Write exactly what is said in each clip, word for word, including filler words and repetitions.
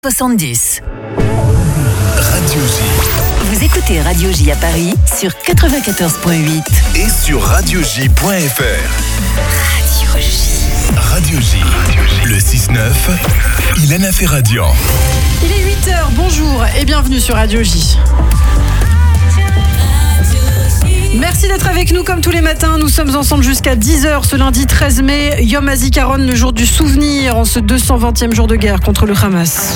soixante-dix. Radio J. Vous écoutez Radio J à Paris sur quatre-vingt-quatorze virgule huit. Et sur radio j point f r. Radio J. Radio J. Le six neuf, Ilana Ferradian. Il est huit heures, bonjour et bienvenue sur Radio J. Merci d'être avec nous comme tous les matins. Nous sommes ensemble jusqu'à dix heures ce lundi treize mai. Yom HaZikaron, le jour du souvenir en ce deux cent vingtième jour de guerre contre le Hamas.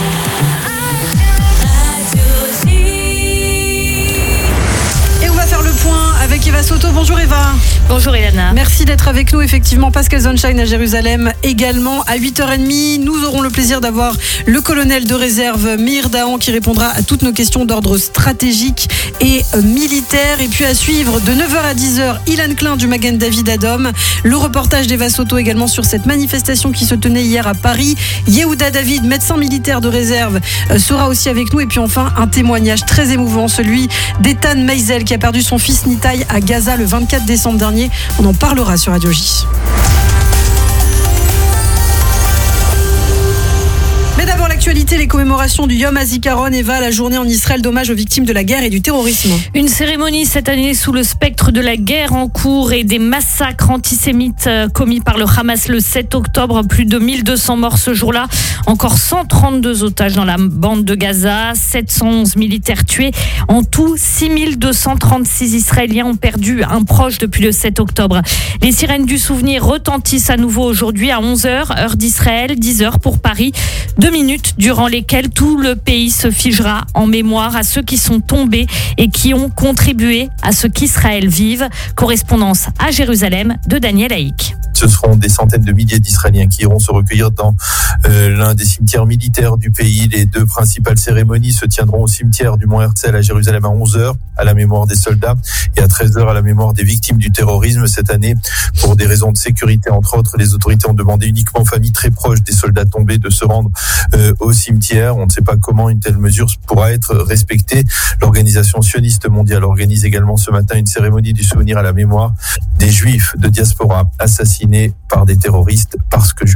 Et on va faire le point avec Eva Soto. Bonjour Eva. Bonjour Ilana. Merci d'être avec nous. Effectivement, Pascal Zonshine à Jérusalem également. À huit heures trente, nous aurons le plaisir d'avoir le colonel de réserve Meir Dahan qui répondra à toutes nos questions d'ordre stratégique et militaire. Et puis à suivre de neuf heures à dix heures, Ilan Klein du Magen David Adom. Le reportage d'Eva Soto également sur cette manifestation qui se tenait hier à Paris. Yehuda David, médecin militaire de réserve, sera aussi avec nous. Et puis enfin, un témoignage très émouvant, celui d'Ethan Meisel qui a perdu son fils Nitai à Gaza le vingt-quatre décembre dernier. On en parlera sur Radio J. Mais d'abord l'actualité, les commémorations du Yom HaZikaron. Eva, la journée en Israël d'hommage aux victimes de la guerre et du terrorisme. Une cérémonie cette année sous le spectre de la guerre en cours et des massacres antisémites commis par le Hamas le sept octobre. Plus de mille deux cents morts ce jour-là. Encore cent trente-deux otages dans la bande de Gaza. sept cent onze militaires tués. En tout, six mille deux cent trente-six Israéliens ont perdu un proche depuis le sept octobre. Les sirènes du souvenir retentissent à nouveau aujourd'hui à onze heures, heure d'Israël, dix heures pour Paris. Deux minutes durant lesquelles tout le pays se figera en mémoire à ceux qui sont tombés et qui ont contribué à ce qu'Israël vive. Correspondance à Jérusalem de Daniel Haïk. Ce seront des centaines de milliers d'Israéliens qui iront se recueillir dans euh, l'un des cimetières militaires du pays. Les deux principales cérémonies se tiendront au cimetière du Mont Herzl à Jérusalem à onze heures, à la mémoire des soldats, et à treize heures à la mémoire des victimes du terrorisme. Cette année, pour des raisons de sécurité, entre autres, les autorités ont demandé uniquement aux familles très proches des soldats tombés de se rendre euh, au cimetière. On ne sait pas comment une telle mesure pourra être respectée. L'organisation sioniste mondiale organise également ce matin une cérémonie du souvenir à la mémoire des Juifs de diaspora assassinés par des terroristes parce que juifs.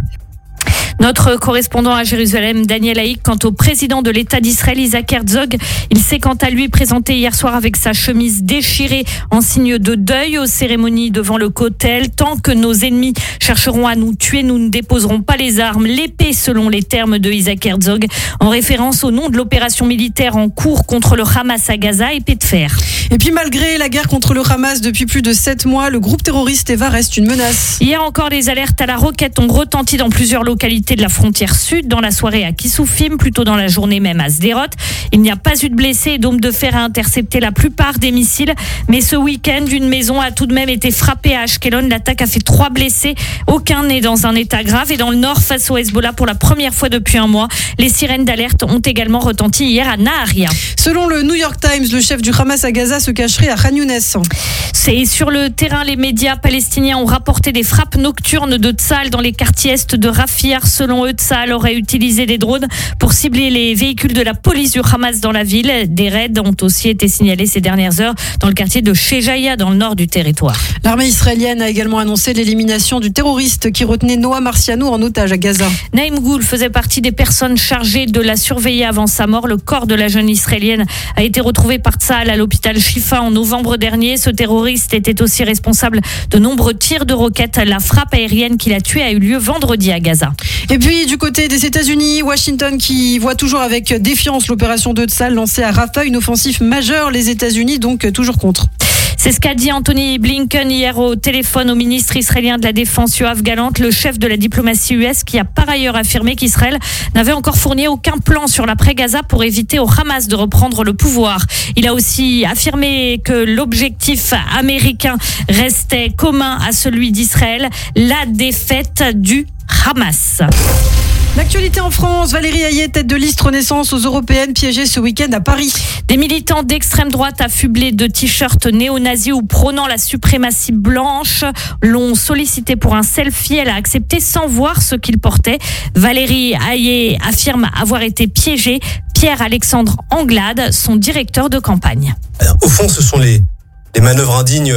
Notre correspondant à Jérusalem, Daniel Haïk, quant au président de l'État d'Israël, Isaac Herzog, il s'est quant à lui présenté hier soir avec sa chemise déchirée en signe de deuil aux cérémonies devant le Kotel. Tant que nos ennemis chercheront à nous tuer, nous ne déposerons pas les armes, l'épée selon les termes de Isaac Herzog, en référence au nom de l'opération militaire en cours contre le Hamas à Gaza, épée de fer. Et puis malgré la guerre contre le Hamas depuis plus de sept mois, le groupe terroriste Eva reste une menace. Hier encore, les alertes à la roquette ont retenti dans plusieurs localités de la frontière sud, dans la soirée à Kissoufim, plutôt dans la journée même à Sderot. Il n'y a pas eu de blessés et Dôme de Fer a intercepté la plupart des missiles. Mais ce week-end, une maison a tout de même été frappée à Ashkelon. L'attaque a fait trois blessés. Aucun n'est dans un état grave. Et dans le nord, face au Hezbollah, pour la première fois depuis un mois, les sirènes d'alerte ont également retenti hier à Naharia. Selon le New York Times, le chef du Hamas à Gaza se cacherait à Khan Younes. C'est sur le terrain, les médias palestiniens ont rapporté des frappes nocturnes de Tsahal dans les quartiers est de Rafia. Selon eux, Tsahal aurait utilisé des drones pour cibler les véhicules de la police du Hamas dans la ville. Des raids ont aussi été signalés ces dernières heures dans le quartier de Shejaïa, dans le nord du territoire. L'armée israélienne a également annoncé l'élimination du terroriste qui retenait Noah Marciano en otage à Gaza. Naïm Goul faisait partie des personnes chargées de la surveiller avant sa mort. Le corps de la jeune israélienne a été retrouvé par Tsahal à l'hôpital Shifa en novembre dernier. Ce terroriste était aussi responsable de nombreux tirs de roquettes. La frappe aérienne qui l'a tué a eu lieu vendredi à Gaza. Et puis du côté des États-Unis, Washington qui voit toujours avec défiance l'opération de Tsahal lancée à Rafah, une offensive majeure. Les États-Unis donc toujours contre. C'est ce qu'a dit Anthony Blinken hier au téléphone au ministre israélien de la Défense Yoav Gallant, le chef de la diplomatie U S, qui a par ailleurs affirmé qu'Israël n'avait encore fourni aucun plan sur l'après-Gaza pour éviter au Hamas de reprendre le pouvoir. Il a aussi affirmé que l'objectif américain restait commun à celui d'Israël, la défaite du Hamas. L'actualité en France, Valérie Hayet, tête de liste Renaissance aux Européennes, piégée ce week-end à Paris. Des militants d'extrême droite affublés de t-shirts néo-nazis ou prônant la suprématie blanche l'ont sollicité pour un selfie. Elle a accepté sans voir ce qu'il portait. Valérie Hayet affirme avoir été piégée. Pierre-Alexandre Anglade, son directeur de campagne. Alors, au fond, ce sont les, les manœuvres indignes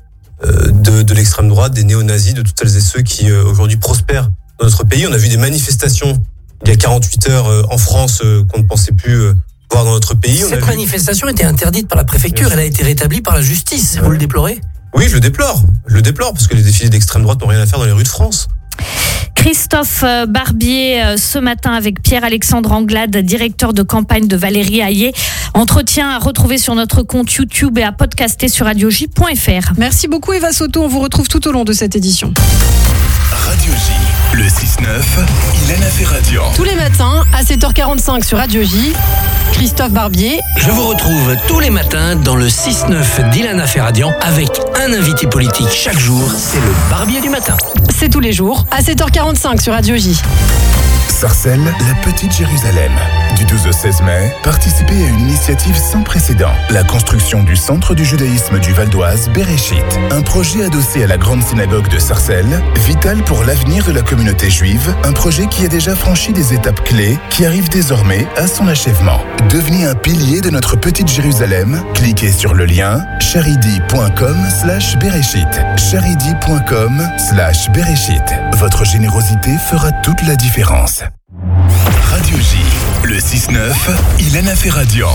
de, de l'extrême droite, des néo-nazis, de toutes celles et ceux qui aujourd'hui prospèrent dans notre pays. On a vu des manifestations il y a quarante-huit heures en France qu'on ne pensait plus voir dans notre pays. Cette on manifestation vu... était interdite par la préfecture, elle a été rétablie par la justice. Vous ouais. le déplorez ? Oui, je le déplore. Je le déplore parce que les défilés d'extrême droite n'ont rien à faire dans les rues de France. Christophe Barbier, ce matin avec Pierre-Alexandre Anglade, directeur de campagne de Valérie Hayé. Entretien à retrouver sur notre compte YouTube et à podcaster sur radio j point f r. Merci beaucoup Eva Soto, on vous retrouve tout au long de cette édition. Radio J, le six neuf, Ilana Ferradian. Tous les matins à sept heures quarante-cinq sur Radio J, Christophe Barbier. Je vous retrouve tous les matins dans le six neuf d'Ilana Ferradian avec un invité politique chaque jour. C'est le Barbier du matin. C'est tous les jours à sept heures quarante-cinq sur Radio J. Sarcelles, la petite Jérusalem. Du douze au seize mai, participez à une initiative sans précédent. La construction du centre du judaïsme du Val d'Oise, Bereshit. Un projet adossé à la grande synagogue de Sarcelles, vital pour l'avenir de la communauté juive. Un projet qui a déjà franchi des étapes clés, qui arrive désormais à son achèvement. Devenez un pilier de notre petite Jérusalem. Cliquez sur le lien charidi.com slash Bereshit. charidi.com slash Bereshit. Votre générosité fera toute la différence. Radio J, le six neuf, Ilana Ferradian.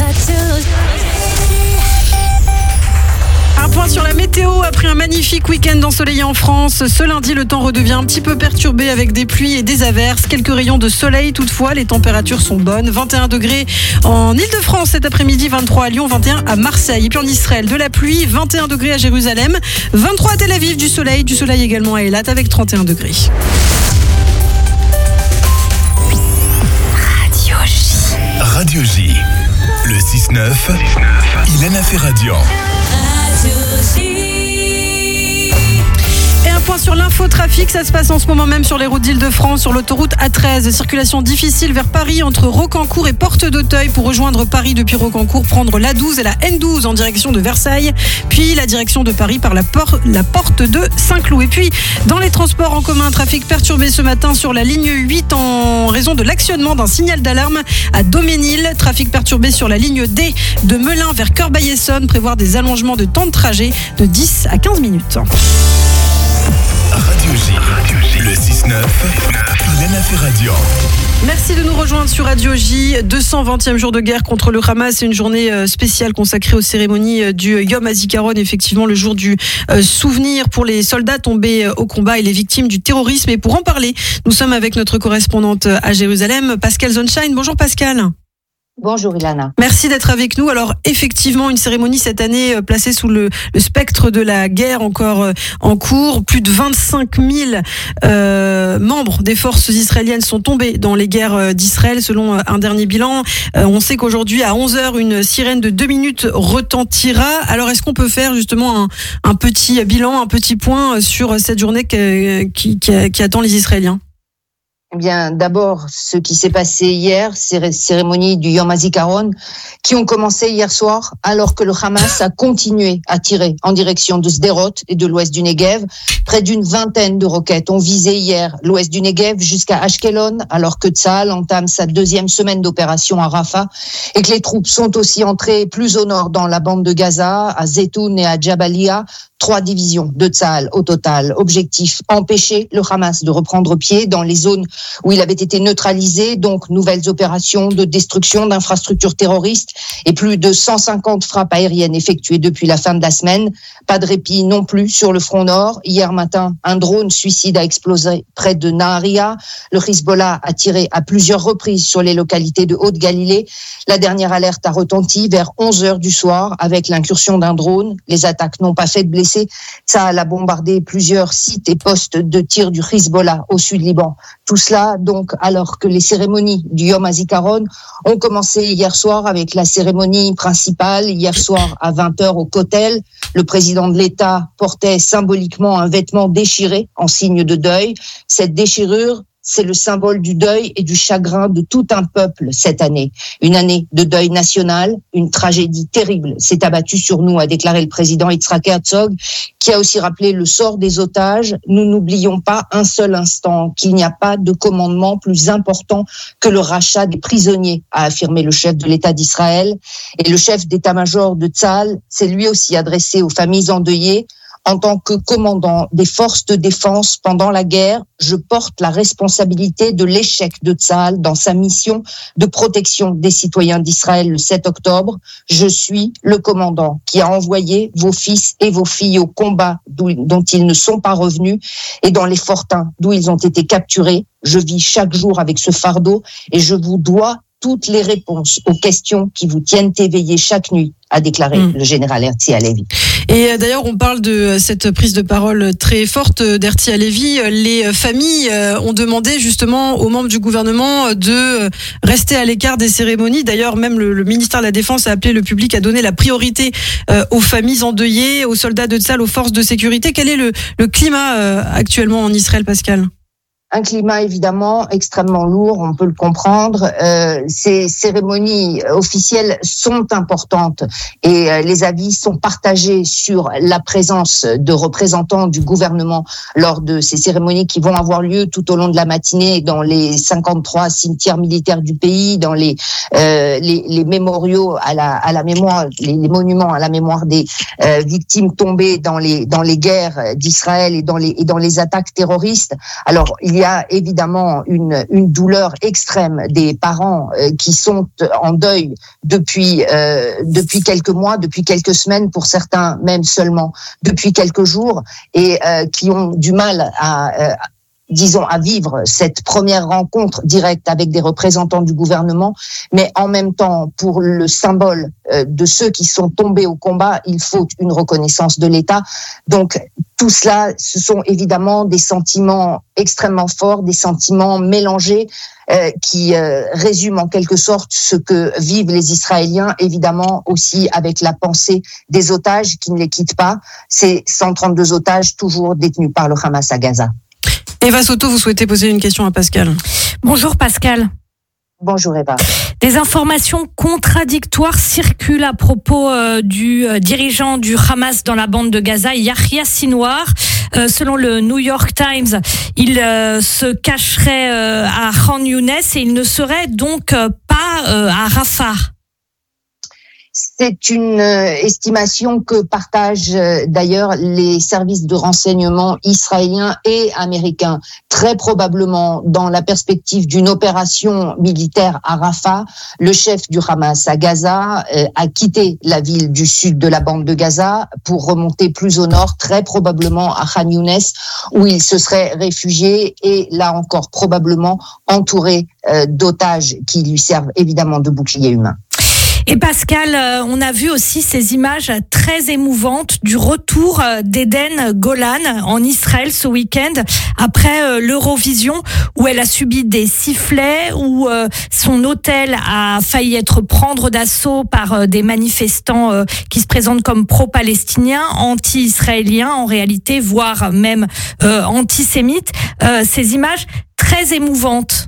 Un point sur la météo. Après un magnifique week-end ensoleillé en France, ce lundi, le temps redevient un petit peu perturbé avec des pluies et des averses. Quelques rayons de soleil toutefois. Les températures sont bonnes. vingt et un degrés en Ile-de-France cet après-midi, vingt-trois à Lyon, vingt et un à Marseille. Et puis en Israël, de la pluie, vingt et un degrés à Jérusalem, vingt-trois à Tel Aviv, du soleil, du soleil également à Eilat avec trente et un degrés. Radio J, le six neuf, Ilana Ferradian. Et un point sur l'infotrafic, ça se passe en ce moment même sur les routes d'Île-de-France, sur l'autoroute A treize. Circulation difficile vers Paris entre Rocancourt et Porte d'Auteuil pour rejoindre Paris depuis Rocancourt, prendre l'A douze et la N douze en direction de Versailles, puis la direction de Paris par la, por- la porte de Saint-Cloud. Et puis, dans les transports en commun, trafic perturbé ce matin sur la ligne huit en raison de l'actionnement d'un signal d'alarme à Doménil. Trafic perturbé sur la ligne D de Melun vers Corbeil-Essonnes. Prévoir des allongements de temps de trajet de dix à quinze minutes. Radio J, le six neuf, Ilana Ferradian. Merci de nous rejoindre sur Radio J. deux cent vingtième jour de guerre contre le Hamas. C'est une journée spéciale consacrée aux cérémonies du Yom HaZikaron, effectivement le jour du souvenir pour les soldats tombés au combat et les victimes du terrorisme. Et pour en parler, nous sommes avec notre correspondante à Jérusalem, Pascal Zonshine. Bonjour Pascal. Bonjour Ilana. Merci d'être avec nous. Alors effectivement, une cérémonie cette année placée sous le, le spectre de la guerre encore en cours. Plus de vingt-cinq mille euh, membres des forces israéliennes sont tombés dans les guerres d'Israël selon un dernier bilan. Euh, on sait qu'aujourd'hui à onze heures, une sirène de deux minutes retentira. Alors est-ce qu'on peut faire justement un, un petit bilan, un petit point sur cette journée qui, qui, qui, qui attend les Israéliens ? Eh bien, d'abord, ce qui s'est passé hier, ces cérémonies du Yom HaZikaron, qui ont commencé hier soir, alors que le Hamas a continué à tirer en direction de Sderot et de l'ouest du Negev. Près d'une vingtaine de roquettes ont visé hier l'ouest du Negev jusqu'à Ashkelon, alors que Tsahal entame sa deuxième semaine d'opération à Rafah, et que les troupes sont aussi entrées plus au nord dans la bande de Gaza, à Zetoun et à Jabalia. Trois divisions de Tsahal au total. Objectif, empêcher le Hamas de reprendre pied dans les zones où il avait été neutralisé. Donc, nouvelles opérations de destruction d'infrastructures terroristes et plus de cent cinquante frappes aériennes effectuées depuis la fin de la semaine. Pas de répit non plus sur le front nord. Hier matin, un drone suicide a explosé près de Naharia. Le Hezbollah a tiré à plusieurs reprises sur les localités de Haute-Galilée. La dernière alerte a retenti vers onze heures du soir avec l'incursion d'un drone. Les attaques n'ont pas fait de blessés. Tsahal a bombardé plusieurs sites et postes de tir du Hezbollah au sud Liban. Tout cela, donc, alors que les cérémonies du Yom HaZikaron ont commencé hier soir avec la cérémonie principale. Hier soir, à vingt heures au Kotel, le président de l'État portait symboliquement un vêtement déchiré en signe de deuil. Cette déchirure, c'est le symbole du deuil et du chagrin de tout un peuple cette année. Une année de deuil national, une tragédie terrible s'est abattue sur nous, a déclaré le président Yitzhak Herzog, qui a aussi rappelé le sort des otages. Nous n'oublions pas un seul instant qu'il n'y a pas de commandement plus important que le rachat des prisonniers, a affirmé le chef de l'État d'Israël. Et le chef d'état-major de Tsahal s'est lui aussi adressé aux familles endeuillées En tant que commandant des forces de défense pendant la guerre, je porte la responsabilité de l'échec de Tsahal dans sa mission de protection des citoyens d'Israël le sept octobre. Je suis le commandant qui a envoyé vos fils et vos filles au combat dont ils ne sont pas revenus et dans les fortins d'où ils ont été capturés. Je vis chaque jour avec ce fardeau et je vous dois toutes les réponses aux questions qui vous tiennent éveillés chaque nuit, a déclaré mmh. le général Herzi Halevi. Et d'ailleurs, on parle de cette prise de parole très forte d'Herzi Halevi. Les familles ont demandé justement aux membres du gouvernement de rester à l'écart des cérémonies. D'ailleurs, même le, le ministère de la Défense a appelé le public à donner la priorité aux familles endeuillées, aux soldats de Tsahal, aux forces de sécurité. Quel est le, le climat actuellement en Israël, Pascal ? Un climat évidemment extrêmement lourd, on peut le comprendre. Euh, ces cérémonies officielles sont importantes et euh, les avis sont partagés sur la présence de représentants du gouvernement lors de ces cérémonies qui vont avoir lieu tout au long de la matinée dans les cinquante-trois cimetières militaires du pays, dans les euh, les, les mémoriaux à la à la mémoire, les, les monuments à la mémoire des euh, victimes tombées dans les dans les guerres d'Israël et dans les et dans les attaques terroristes. Alors il Il y a évidemment une, une douleur extrême des parents euh, qui sont en deuil depuis euh, depuis quelques mois, depuis quelques semaines, pour certains même seulement depuis quelques jours, et euh, qui ont du mal à, euh, disons, à vivre cette première rencontre directe avec des représentants du gouvernement, mais en même temps, pour le symbole euh, de ceux qui sont tombés au combat, il faut une reconnaissance de l'État. Donc, tout cela, ce sont évidemment des sentiments extrêmement forts, des sentiments mélangés euh, qui euh, résument en quelque sorte ce que vivent les Israéliens, évidemment aussi avec la pensée des otages qui ne les quittent pas, ces cent trente-deux otages toujours détenus par le Hamas à Gaza. Eva Soto, vous souhaitez poser une question à Pascal. Bonjour Pascal. Bonjour Eva. Des informations contradictoires circulent à propos euh, du euh, dirigeant du Hamas dans la bande de Gaza, Yahya Sinwar. Euh, selon le New York Times, il euh, se cacherait euh, à Khan Younes et il ne serait donc euh, pas euh, à Rafah. C'est une estimation que partagent d'ailleurs les services de renseignement israéliens et américains. Très probablement, dans la perspective d'une opération militaire à Rafah, le chef du Hamas à Gaza a quitté la ville du sud de la bande de Gaza pour remonter plus au nord, très probablement à Khan Younes, où il se serait réfugié et là encore probablement entouré d'otages qui lui servent évidemment de bouclier humain. Et Pascal, on a vu aussi ces images très émouvantes du retour d'Eden Golan en Israël ce week-end après l'Eurovision où elle a subi des sifflets, où son hôtel a failli être prendre d'assaut par des manifestants qui se présentent comme pro-palestiniens, anti-israéliens en réalité, voire même antisémites. Ces images très émouvantes.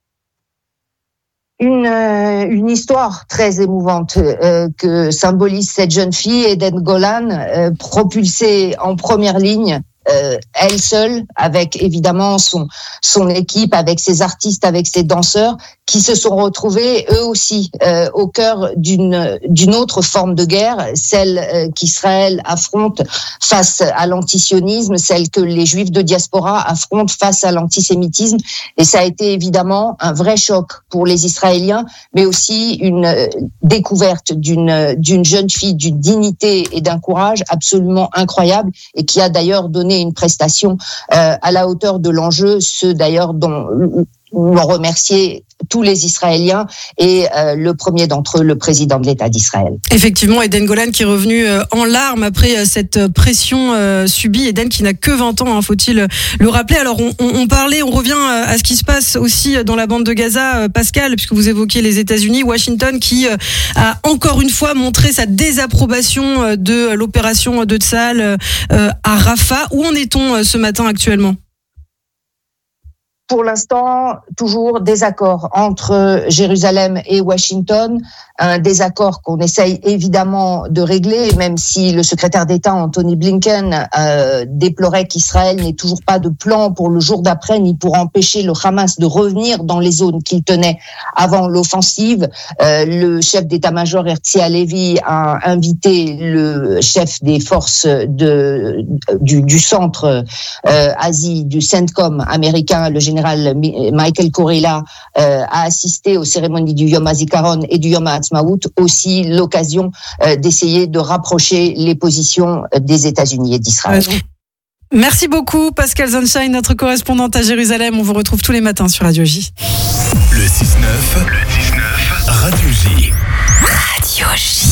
Une, euh, une histoire très émouvante euh, que symbolise cette jeune fille, Eden Golan, euh, propulsée en première ligne, euh, elle seule, avec évidemment son son équipe, avec ses artistes, avec ses danseurs, qui se sont retrouvés eux aussi euh, au cœur d'une d'une autre forme de guerre, celle euh, qu'Israël affronte face à l'antisionisme, celle que les Juifs de diaspora affrontent face à l'antisémitisme. Et ça a été évidemment un vrai choc pour les Israéliens, mais aussi une euh, découverte d'une d'une jeune fille d'une dignité et d'un courage absolument incroyable, et qui a d'ailleurs donné une prestation euh, à la hauteur de l'enjeu, ceux d'ailleurs dont l'ont remercié tous les Israéliens et euh, le premier d'entre eux, le président de l'État d'Israël. Effectivement, Eden Golan qui est revenu euh, en larmes après euh, cette pression euh, subie. Eden qui n'a que vingt ans, hein, faut-il le rappeler. Alors on, on, on parlait, on revient à ce qui se passe aussi dans la bande de Gaza, euh, Pascal, puisque vous évoquiez les États-Unis, Washington qui euh, a encore une fois montré sa désapprobation euh, de l'opération de Tsahal euh, à Rafah. Où en est-on euh, ce matin actuellement ? pour l'instant, toujours désaccord entre Jérusalem et Washington, un désaccord qu'on essaye évidemment de régler, même si le secrétaire d'État Anthony Blinken euh, déplorait qu'Israël n'ait toujours pas de plan pour le jour d'après, ni pour empêcher le Hamas de revenir dans les zones qu'il tenait avant l'offensive. Euh, le chef d'état-major Herzi Halevi a invité le chef des forces de, du, du centre euh, Asie, du CENTCOM américain, le général Michael Kurilla, euh, a assisté aux cérémonies du Yom HaZikaron et du Yom HaAtzmaut, aussi l'occasion euh, d'essayer de rapprocher les positions des États-Unis et d'Israël. Ouais. Merci beaucoup Pascal Zonshine, notre correspondante à Jérusalem. On vous retrouve tous les matins sur Radio J. Le six neuf, le six neuf, Radio J. Radio J.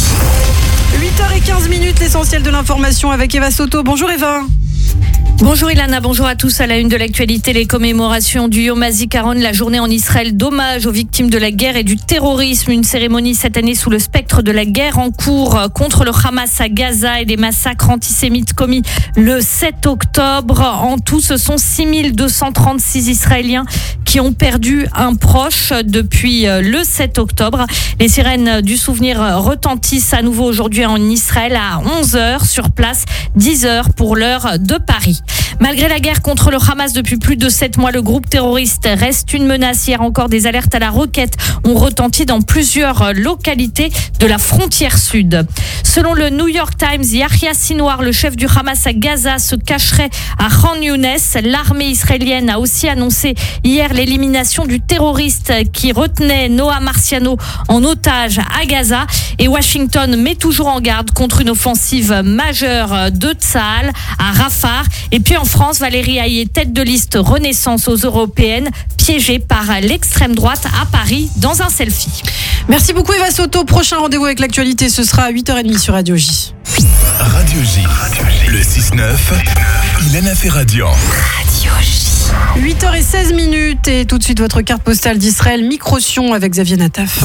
huit heures quinze, l'essentiel de l'information avec Eva Soto. Bonjour Eva. Bonjour Ilana, bonjour à tous. À la une de l'actualité, les commémorations du Yom HaZikaron, la journée en Israël d'hommage aux victimes de la guerre et du terrorisme. Une cérémonie cette année sous le spectre de la guerre en cours contre le Hamas à Gaza et des massacres antisémites commis le sept octobre. En tout, ce sont six mille deux cent trente-six Israéliens qui ont perdu un proche depuis le sept octobre. Les sirènes du souvenir retentissent à nouveau aujourd'hui en Israël à onze heures sur place, dix heures pour l'heure de Paris. Malgré la guerre contre le Hamas depuis plus de sept mois, le groupe terroriste reste une menace. Hier encore, des alertes à la roquette ont retenti dans plusieurs localités de la frontière sud. Selon le New York Times, Yahya Sinwar, le chef du Hamas à Gaza, se cacherait à Khan Younes. L'armée israélienne a aussi annoncé hier l'élimination du terroriste qui retenait Noah Marciano en otage à Gaza. Et Washington met toujours en garde contre une offensive majeure de Tsahal à Rafah. Et puis en France, Valérie Haye, tête de liste Renaissance aux européennes, piégée par l'extrême droite à Paris dans un selfie. Merci beaucoup Eva Soto. Prochain rendez-vous avec l'actualité, ce sera à huit heures trente sur Radio J. Radio J, le six neuf, Ilana Ferradian. Radio J. huit heures seize et tout de suite votre carte postale d'Israël, Microsion avec Xavier Nataf.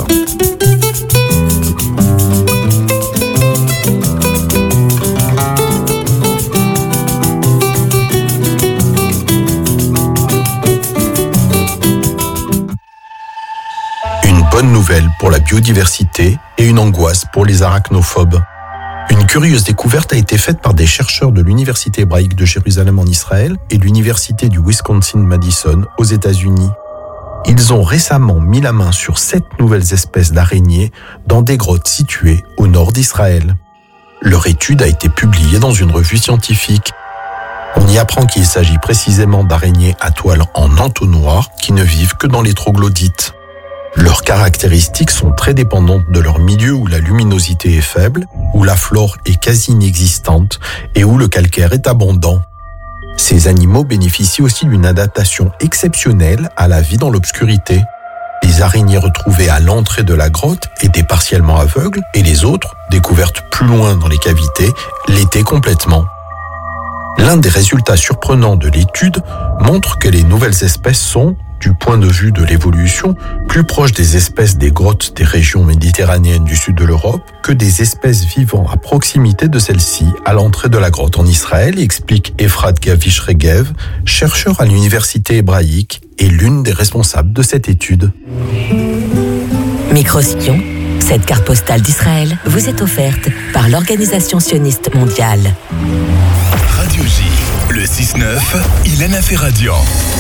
Bonne nouvelle pour la biodiversité et une angoisse pour les arachnophobes. Une curieuse découverte a été faite par des chercheurs de l'Université hébraïque de Jérusalem en Israël et l'Université du Wisconsin-Madison aux États-Unis. Ils ont récemment mis la main sur sept nouvelles espèces d'araignées dans des grottes situées au nord d'Israël. Leur étude a été publiée dans une revue scientifique. On y apprend qu'il s'agit précisément d'araignées à toile en entonnoir qui ne vivent que dans les troglodytes. Leurs caractéristiques sont très dépendantes de leur milieu où la luminosité est faible, où la flore est quasi inexistante et où le calcaire est abondant. Ces animaux bénéficient aussi d'une adaptation exceptionnelle à la vie dans l'obscurité. Les araignées retrouvées à l'entrée de la grotte étaient partiellement aveugles et les autres, découvertes plus loin dans les cavités, l'étaient complètement. L'un des résultats surprenants de l'étude montre que les nouvelles espèces sont, du point de vue de l'évolution, plus proches des espèces des grottes des régions méditerranéennes du sud de l'Europe que des espèces vivant à proximité de celles-ci à l'entrée de la grotte en Israël, explique Efrat Gavish-Regev, chercheur à l'université hébraïque et l'une des responsables de cette étude. Microsion, cette carte postale d'Israël vous est offerte par l'Organisation sioniste mondiale. Radio J, le six neuf, Ilana Ferradian.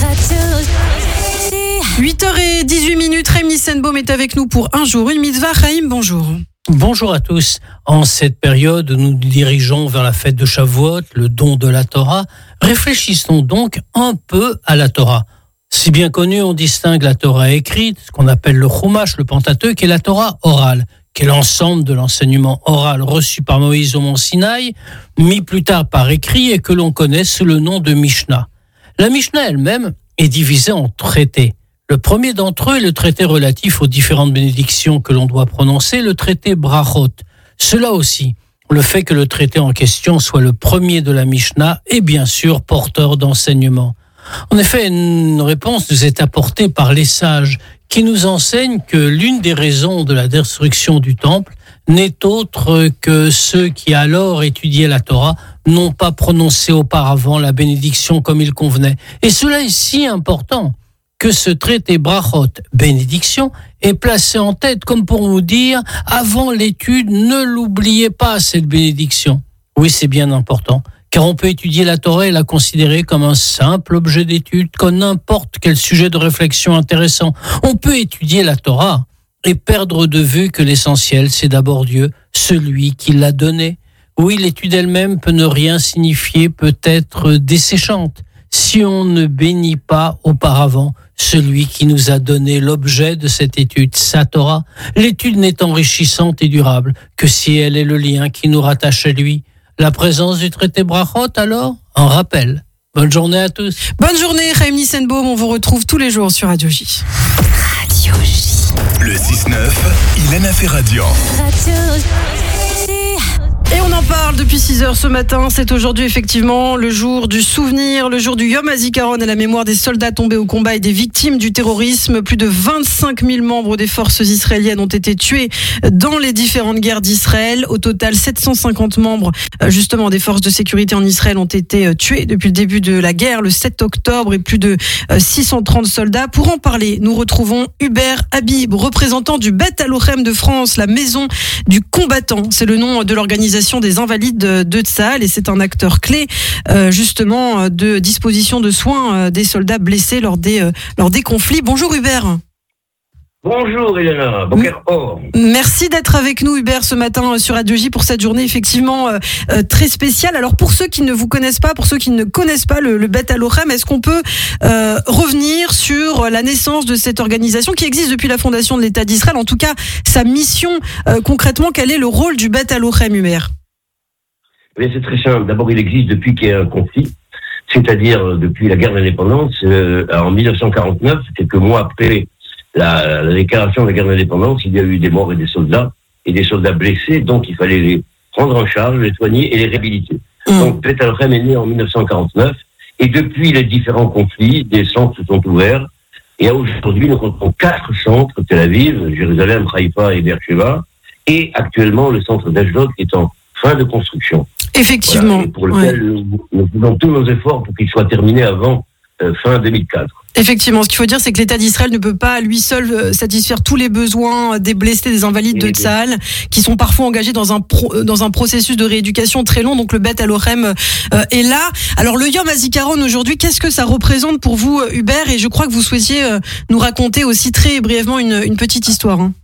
huit heures dix-huit, Rémi Senbaum est avec nous pour Un jour, une mitzvah. Chaim, bonjour. Bonjour à tous. En cette période, nous nous dirigeons vers la fête de Shavuot, le don de la Torah. Réfléchissons donc un peu à la Torah. Si bien connu, on distingue la Torah écrite, ce qu'on appelle le Chumash, le Pentateuque, et la Torah orale, qui est l'ensemble de l'enseignement oral reçu par Moïse au mont Sinaï, mis plus tard par écrit et que l'on connaît sous le nom de Mishnah. La Mishnah elle-même est divisée en traités. Le premier d'entre eux est le traité relatif aux différentes bénédictions que l'on doit prononcer, le traité Brachot. Cela aussi, le fait que le traité en question soit le premier de la Mishnah est bien sûr porteur d'enseignement. En effet, une réponse nous est apportée par les sages qui nous enseignent que l'une des raisons de la destruction du temple n'est autre que ceux qui alors étudiaient la Torah n'ont pas prononcé auparavant la bénédiction comme il convenait. Et cela est si important que ce traité brachot, bénédiction, est placé en tête, comme pour nous dire, avant l'étude, ne l'oubliez pas, cette bénédiction. Oui, c'est bien important, car on peut étudier la Torah et la considérer comme un simple objet d'étude, comme n'importe quel sujet de réflexion intéressant. On peut étudier la Torah et perdre de vue que l'essentiel, c'est d'abord Dieu, celui qui l'a donné. Oui, l'étude elle-même peut ne rien signifier, peut être desséchante, si on ne bénit pas auparavant celui qui nous a donné l'objet de cette étude, sa Torah. L'étude n'est enrichissante et durable que si elle est le lien qui nous rattache à lui. La présence du traité brachot, alors, un rappel. Bonne journée à tous. Bonne journée, Chaim Nissenbaum. On vous retrouve tous les jours sur Radio J. Radio J. Le six neuf, Ilana Ferradian. Radio J. Et on en parle depuis six heures ce matin. C'est aujourd'hui effectivement le jour du souvenir, le jour du Yom HaZikaron à la mémoire des soldats tombés au combat et des victimes du terrorisme. Plus de vingt-cinq mille membres des forces israéliennes ont été tués dans les différentes guerres d'Israël. Au total, sept cent cinquante membres justement des forces de sécurité en Israël ont été tués depuis le début de la guerre, le sept octobre, et plus de six cent trente soldats. Pour en parler, nous retrouvons Hubert Habib, représentant du Bet Halochem de France, la maison du combattant. C'est le nom de l'organisation des invalides de Tsahal, et c'est un acteur clé euh, justement de disposition de soins euh, des soldats blessés lors des, euh, lors des conflits. Bonjour Hubert. Bonjour Elena, Boker Or. Merci d'être avec nous Hubert ce matin sur Radio J pour cette journée effectivement euh, euh, très spéciale. Alors pour ceux qui ne vous connaissent pas, pour ceux qui ne connaissent pas le, le Bet Halochem, est-ce qu'on peut euh, revenir sur la naissance de cette organisation qui existe depuis la fondation de l'État d'Israël, en tout cas sa mission euh, concrètement, quel est le rôle du Bet Halochem, Hubert? Mais c'est très simple. D'abord, il existe depuis qu'il y a un conflit, c'est-à-dire depuis la guerre d'indépendance euh, en dix-neuf cent quarante-neuf, quelques mois après la, la déclaration de la guerre d'indépendance, il y a eu des morts et des soldats, et des soldats blessés, donc il fallait les prendre en charge, les soigner et les réhabiliter. Mmh. Donc, Bet Halochem est né en dix-neuf cent quarante-neuf, et depuis les différents conflits, des centres se sont ouverts, et aujourd'hui, nous comptons quatre centres, Tel Aviv, Jérusalem, Haïfa et Beersheba, et actuellement le centre d'Ashdod qui est en fin de construction. Effectivement. Voilà, et pour lequel ouais. nous, nous faisons tous nos efforts pour qu'il soit terminé avant euh, fin deux mille quatre. Effectivement, ce qu'il faut dire, c'est que l'État d'Israël ne peut pas, lui seul, satisfaire tous les besoins des blessés, des invalides de Tsahal, qui sont parfois engagés dans un pro, dans un processus de rééducation très long. Donc le Bet Halochem euh, est là. Alors le Yom HaZikaron aujourd'hui, qu'est-ce que ça représente pour vous, Hubert? Et je crois que vous souhaitiez euh, nous raconter aussi très brièvement une, une petite histoire. Hein.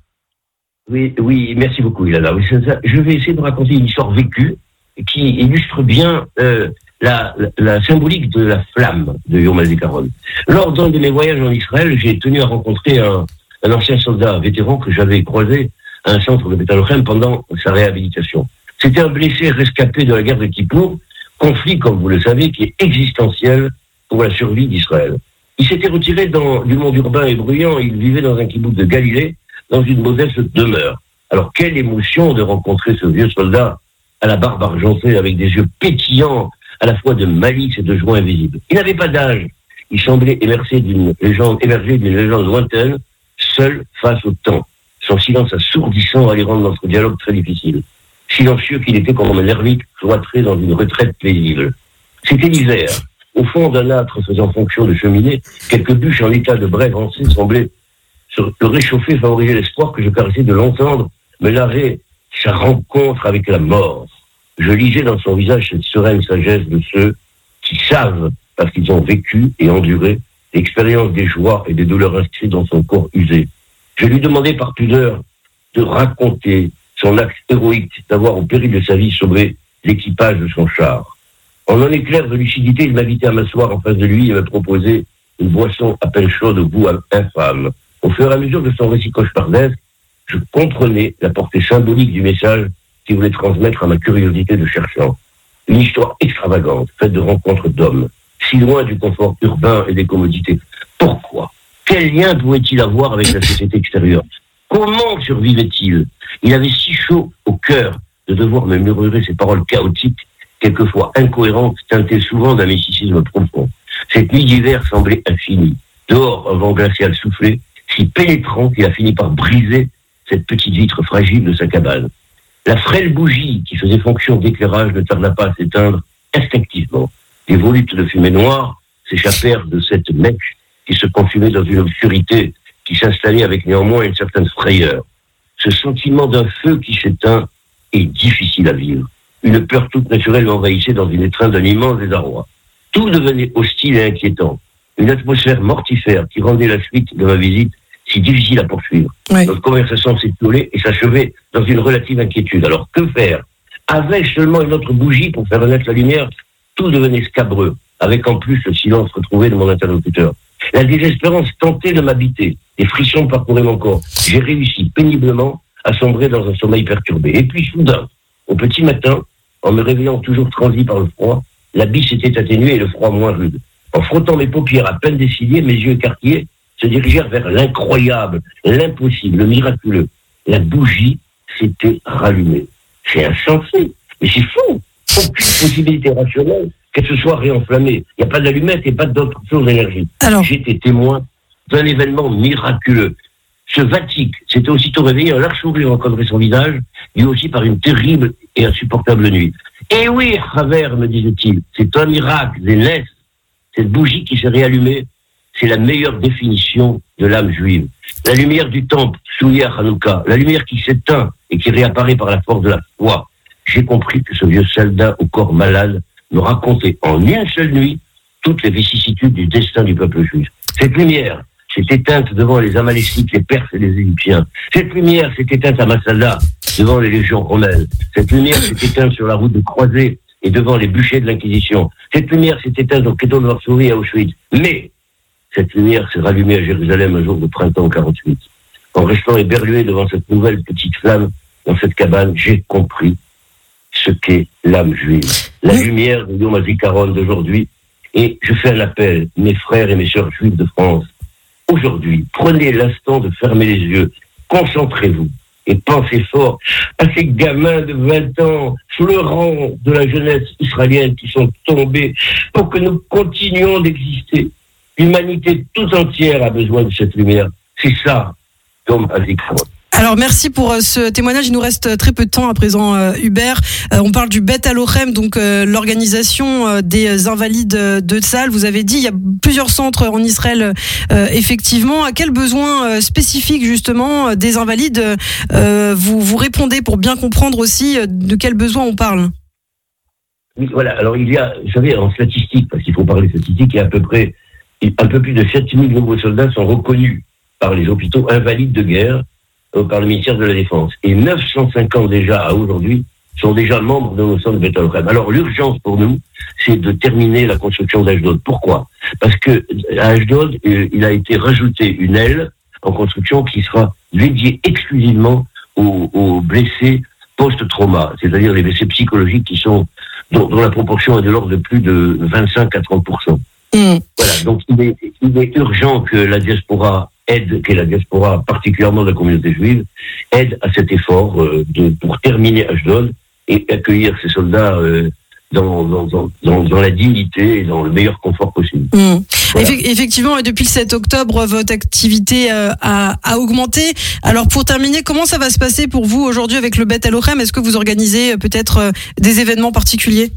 Oui, oui, merci beaucoup, Ilana. Oui, c'est ça. Je vais essayer de raconter une histoire vécue qui illustre bien euh, la, la, la symbolique de la flamme de Yom HaZikaron. Lors d'un de mes voyages en Israël, j'ai tenu à rencontrer un, un ancien soldat vétéran que j'avais croisé à un centre de Bet Halochem pendant sa réhabilitation. C'était un blessé rescapé de la guerre de Kippour, conflit, comme vous le savez, qui est existentiel pour la survie d'Israël. Il s'était retiré dans, du monde urbain et bruyant, il vivait dans un kibboutz de Galilée, dans une modeste demeure. Alors, quelle émotion de rencontrer ce vieux soldat à la barbe argentée, avec des yeux pétillants, à la fois de malice et de joie invisible. Il n'avait pas d'âge. Il semblait émerger d'une légende, émerger d'une légende lointaine, seul face au temps. Son silence assourdissant allait rendre notre dialogue très difficile. Silencieux qu'il était comme un ermite cloîtré dans une retraite paisible. C'était l'hiver. Au fond d'un âtre faisant fonction de cheminée, quelques bûches en état de brève rancée semblaient se réchauffer, favoriser l'espoir que je caressais de l'entendre me narrer sa rencontre avec la mort. Je lisais dans son visage cette sereine sagesse de ceux qui savent, parce qu'ils ont vécu et enduré, l'expérience des joies et des douleurs inscrites dans son corps usé. Je lui demandais par pudeur de raconter son acte héroïque d'avoir, au péril de sa vie, sauvé l'équipage de son char. En un éclair de lucidité, il m'invitait à m'asseoir en face de lui et me proposait une boisson à peine chaude au goût infâme. Au fur et à mesure de son récit cauchemardesque, je comprenais la portée symbolique du message qu'il voulait transmettre à ma curiosité de cherchant. Une histoire extravagante, faite de rencontres d'hommes, si loin du confort urbain et des commodités. Pourquoi? Quel lien pouvait-il avoir avec la société extérieure? Comment survivait-il? Il avait si chaud au cœur de devoir me murmurer ces paroles chaotiques, quelquefois incohérentes, teintées souvent d'un mysticisme profond. Cette nuit d'hiver semblait infinie. Dehors, un vent glacial soufflait, si pénétrant qu'il a fini par briser cette petite vitre fragile de sa cabane. La frêle bougie qui faisait fonction d'éclairage ne tarda pas à s'éteindre instinctivement. Des volutes de fumée noire s'échappèrent de cette mèche qui se consumait dans une obscurité qui s'installait avec néanmoins une certaine frayeur. Ce sentiment d'un feu qui s'éteint est difficile à vivre. Une peur toute naturelle m'envahissait dans une étreinte d'un immense désarroi. Tout devenait hostile et inquiétant. Une atmosphère mortifère qui rendait la suite de ma visite si difficile à poursuivre. Oui. Notre conversation s'étiolait et s'achevait dans une relative inquiétude. Alors, que faire? Avec seulement une autre bougie pour faire naître la lumière, tout devenait scabreux, avec en plus le silence retrouvé de mon interlocuteur. La désespérance tentait de m'habiter. Des frissons parcouraient mon corps. J'ai réussi péniblement à sombrer dans un sommeil perturbé. Et puis soudain, au petit matin, en me réveillant toujours transi par le froid, la bise s'était atténuée et le froid moins rude. En frottant mes paupières à peine dessillées, mes yeux écarquillés se dirigèrent vers l'incroyable, l'impossible, le miraculeux. La bougie s'était rallumée. C'est insensé, mais c'est fou. Aucune possibilité rationnelle qu'elle se soit réenflammée. Il n'y a pas d'allumette et pas d'autre chose d'énergie. Alors... J'étais témoin d'un événement miraculeux. Ce Vatique s'était aussitôt réveillé, un large sourire encadrait son visage, lui aussi par une terrible et insupportable nuit. Eh oui, Raver, me disait-il, c'est un miracle, des laisses. Cette bougie qui s'est réallumée, c'est la meilleure définition de l'âme juive. La lumière du temple, souillée à Hanouka, la lumière qui s'éteint et qui réapparaît par la force de la foi. J'ai compris que ce vieux soldat au corps malade me racontait en une seule nuit toutes les vicissitudes du destin du peuple juif. Cette lumière s'est éteinte devant les Amalécites, les Perses et les Égyptiens. Cette lumière s'est éteinte à Masada, devant les légions romaines. Cette lumière s'est éteinte sur la route de Croisée et devant les bûchers de l'Inquisition. Cette lumière s'est éteinte au ghetto de Varsovie et à Auschwitz. Mais cette lumière s'est rallumée à Jérusalem un jour de printemps quarante-huit. En restant éberlué devant cette nouvelle petite flamme, dans cette cabane, j'ai compris ce qu'est l'âme juive. La lumière de Yom HaZikaron d'aujourd'hui. Et je fais un appel, mes frères et mes sœurs juifs de France. Aujourd'hui, prenez l'instant de fermer les yeux, concentrez-vous et pensez fort à ces gamins de vingt ans sous le rang de la jeunesse israélienne qui sont tombés pour que nous continuions d'exister. L'humanité tout entière a besoin de cette lumière. C'est ça, Yom HaZikaron. Alors merci pour ce témoignage. Il nous reste très peu de temps à présent, euh, Hubert. Euh, on parle du Bet Halochem, donc euh, l'organisation euh, des invalides de Tzahal. Vous avez dit il y a plusieurs centres en Israël, euh, effectivement. À quel besoin euh, spécifique justement des invalides euh, vous vous répondez pour bien comprendre aussi euh, de quels besoins on parle? Oui, voilà. Alors il y a, vous savez, en statistique, parce qu'il faut parler statistique, il y a à peu près un peu plus de sept mille nouveaux soldats sont reconnus par les hôpitaux invalides de guerre, par le ministère de la Défense. Et neuf cent cinquante déjà, à aujourd'hui, sont déjà membres de nos centres de Bet Halochem. Alors, l'urgence pour nous, c'est de terminer la construction d'Ashdod. Pourquoi? Parce que à Ashdod, il a été rajouté une aile en construction qui sera dédiée exclusivement aux, aux blessés post-trauma, c'est-à-dire les blessés psychologiques qui sont, dont, dont la proportion est de l'ordre de plus de vingt-cinq à trente pour cent. Mmh. Voilà, donc il est, il est urgent que la diaspora aide, que la diaspora, particulièrement de la communauté juive, aide à cet effort euh, de, pour terminer Ashdod et accueillir ces soldats euh, dans, dans, dans, dans la dignité et dans le meilleur confort possible. Mmh. Voilà. Effectivement, et depuis le sept octobre, votre activité euh, a, a augmenté. Alors pour terminer, comment ça va se passer pour vous aujourd'hui avec le Bet Halochem? Est-ce que vous organisez euh, peut-être euh, des événements particuliers?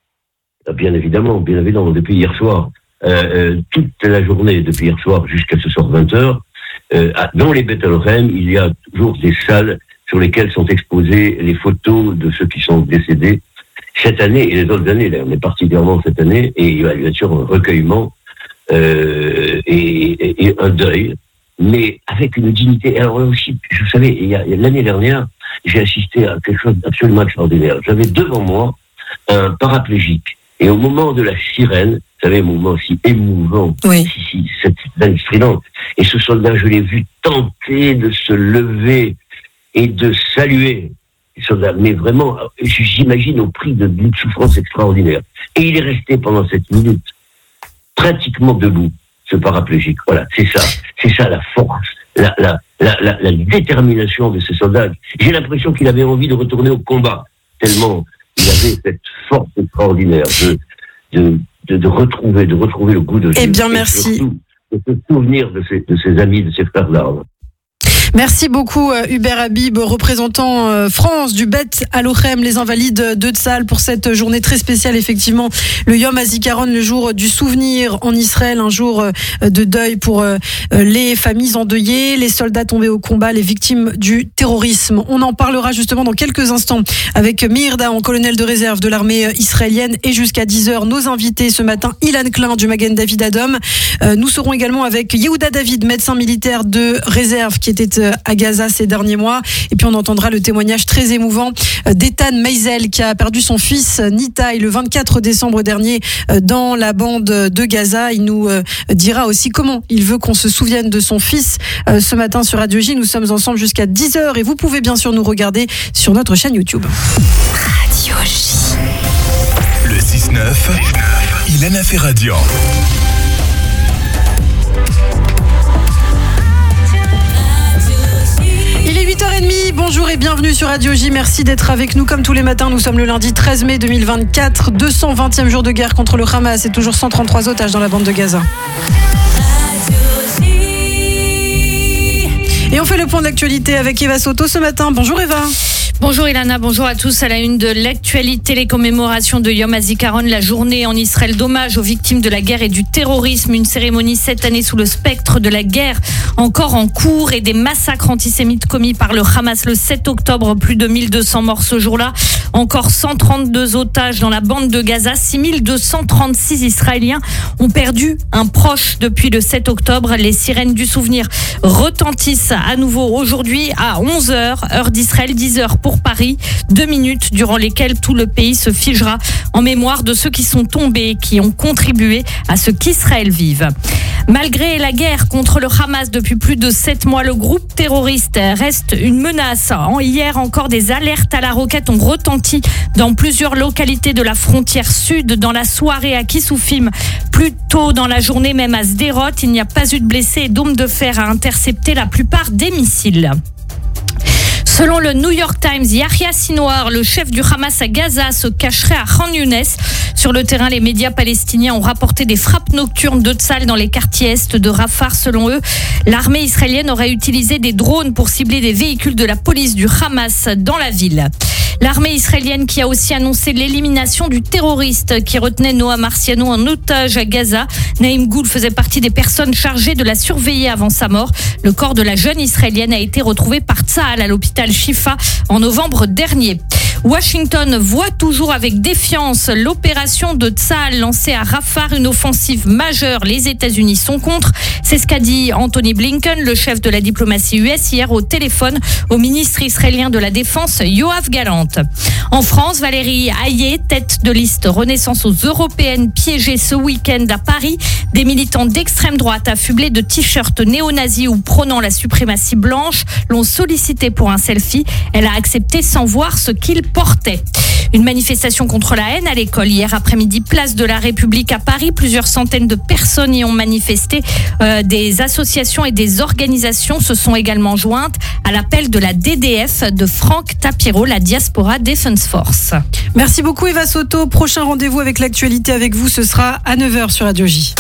Bien évidemment, bien évidemment, depuis hier soir. Euh, euh, toute la journée, depuis hier soir jusqu'à ce soir vingt heures, euh, dans les Bet Halochem, il y a toujours des salles sur lesquelles sont exposées les photos de ceux qui sont décédés cette année et les autres années. Là, on est particulièrement cette année, et il y a bien sûr un recueillement euh, et, et, et un deuil, mais avec une dignité. Alors là aussi, vous savez, il y a, il y a, l'année dernière, j'ai assisté à quelque chose d'absolument extraordinaire. J'avais devant moi un paraplégique, et au moment de la sirène, vous savez, un moment si émouvant, oui. si, si, cette sirène stridente, et ce soldat, je l'ai vu tenter de se lever et de saluer les soldats, mais vraiment, j'imagine au prix de, d'une souffrance extraordinaire. Et il est resté pendant cette minute pratiquement debout, ce paraplégique. Voilà, c'est ça, c'est ça la force, la, la, la, la, la détermination de ces soldats. J'ai l'impression qu'il avait envie de retourner au combat, tellement il avait cette force extraordinaire de, de, de, de retrouver, de retrouver le goût de vie. Eh bien, merci. Surtout, de se souvenir de ses, de ses amis, de ses frères d'armes. Merci beaucoup Hubert Habib, représentant euh, France du Bet Alochem, les Invalides de Tzahal, pour cette journée très spéciale. Effectivement, le Yom HaZikaron, le jour du souvenir en Israël, un jour euh, de deuil pour euh, les familles endeuillées, les soldats tombés au combat, les victimes du terrorisme. On en parlera justement dans quelques instants avec Meir Dahan, colonel de réserve de l'armée israélienne, et jusqu'à dix heures, nos invités ce matin, Ilan Klein du Magen David Adom. Euh, nous serons également avec Yehuda David, médecin militaire de réserve qui était à Gaza ces derniers mois. Et puis on entendra le témoignage très émouvant d'Ethan Meisel qui a perdu son fils Nitai le vingt-quatre décembre dernier dans la bande de Gaza. Il nous dira aussi comment il veut qu'on se souvienne de son fils ce matin sur Radio J. Nous sommes ensemble jusqu'à dix heures et vous pouvez bien sûr nous regarder sur notre chaîne YouTube. Radio J. Le six neuf, Ilan Ferradian. Il est huit heures trente, bonjour et bienvenue sur Radio J. Merci d'être avec nous comme tous les matins. Nous sommes le lundi treize mai deux mille vingt-quatre, deux cent vingtième jour de guerre contre le Hamas et toujours cent trente-trois otages dans la bande de Gaza. Et on fait le point d'actualité avec Eva Soto ce matin. Bonjour Eva. Bonjour Ilana, bonjour à tous. À la une de l'actualité, les commémorations de Yom HaZikaron, la journée en Israël d'hommage aux victimes de la guerre et du terrorisme. Une cérémonie cette année sous le spectre de la guerre encore en cours et des massacres antisémites commis par le Hamas le sept octobre. Plus de mille deux cents morts ce jour-là. Encore cent trente-deux otages dans la bande de Gaza. six mille deux cent trente-six Israéliens ont perdu un proche depuis le sept octobre. Les sirènes du souvenir retentissent à nouveau aujourd'hui à onze heures, heure d'Israël, dix heures pour Paris. Deux minutes durant lesquelles tout le pays se figera en mémoire de ceux qui sont tombés et qui ont contribué à ce qu'Israël vive. Malgré la guerre contre le Hamas depuis plus de sept mois, le groupe terroriste reste une menace. Hier encore, des alertes à la roquette ont retenti dans plusieurs localités de la frontière sud. Dans la soirée à Kissoufim, plus tôt dans la journée, même à Sderot, il n'y a pas eu de blessés et Dôme de Fer a intercepté la plupart des missiles. Selon le New York Times, Yahya Sinwar, le chef du Hamas à Gaza, se cacherait à Khan Younes. Sur le terrain, les médias palestiniens ont rapporté des frappes nocturnes de Tzahal dans les quartiers est de Rafah. Selon eux, l'armée israélienne aurait utilisé des drones pour cibler des véhicules de la police du Hamas dans la ville. L'armée israélienne qui a aussi annoncé l'élimination du terroriste qui retenait Noah Marciano en otage à Gaza. Naïm Goul faisait partie des personnes chargées de la surveiller avant sa mort. Le corps de la jeune israélienne a été retrouvé par Tzahal à l'hôpital Shifa en novembre dernier. Washington voit toujours avec défiance l'opération de Tzahal lancée à Rafah, une offensive majeure. Les États-Unis sont contre. C'est ce qu'a dit Anthony Blinken, le chef de la diplomatie U S, hier au téléphone au ministre israélien de la Défense, Yoav Gallant. En France, Valérie Hayé, tête de liste Renaissance aux Européennes, piégée ce week-end à Paris. Des militants d'extrême droite affublés de t-shirts néo-nazis ou prônant la suprématie blanche l'ont sollicité pour un selfie. Elle a accepté sans voir ce qu'il portait. Une manifestation contre la haine à l'école hier après-midi, place de la République à Paris. Plusieurs centaines de personnes y ont manifesté. Euh, des associations et des organisations se sont également jointes à l'appel de la D D F de Franck Tapiro, la Diaspora Defense Force. Merci beaucoup Eva Soto. Prochain rendez-vous avec l'actualité avec vous, ce sera à neuf heures sur Radio J.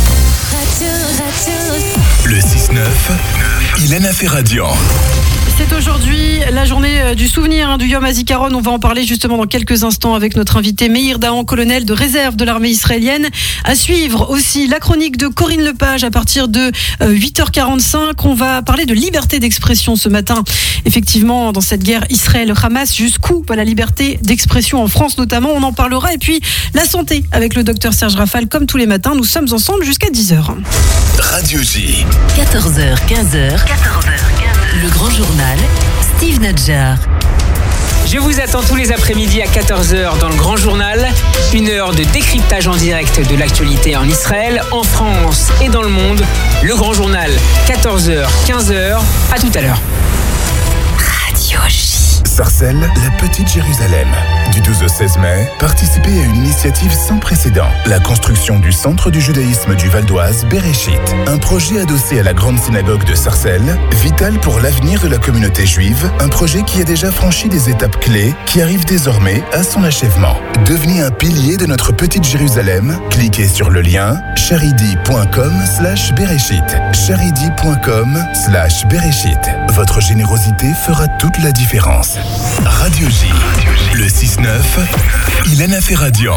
Le six neuf, Ilan Ferradian. C'est aujourd'hui la journée du souvenir hein, du Yom HaZikaron. On va en parler justement dans quelques instants avec notre invité Meir Dahan, colonel de réserve de l'armée israélienne. À suivre aussi la chronique de Corinne Lepage à partir de euh, huit heures quarante-cinq. On va parler de liberté d'expression ce matin. Effectivement, dans cette guerre Israël-Hamas, jusqu'où va la liberté d'expression en France notamment? On en parlera. Et puis la santé avec le docteur Serge Rafal. Comme tous les matins, nous sommes ensemble jusqu'à dix heures. Radio J. quatorze heures quinze heures. quatorze heures quinze heures. Le grand journal, Steve Nadjar. Je vous attends tous les après-midi à quatorze heures dans le Grand Journal. Une heure de décryptage en direct de l'actualité en Israël, en France et dans le monde. Le Grand Journal, quatorze heures quinze heures. À tout à l'heure. Radio J. Sarcelles, la petite Jérusalem. Du douze au seize mai, participez à une initiative sans précédent. La construction du centre du judaïsme du Val d'Oise, Bereshit. Un projet adossé à la grande synagogue de Sarcelles, vital pour l'avenir de la communauté juive. Un projet qui a déjà franchi des étapes clés, qui arrive désormais à son achèvement. Devenez un pilier de notre petite Jérusalem. Cliquez sur le lien charidi.com slash Bereshit. charidi.com slash Bereshit. Votre générosité fera toute la différence. Radio J, le six neuf, Ilana Ferradian.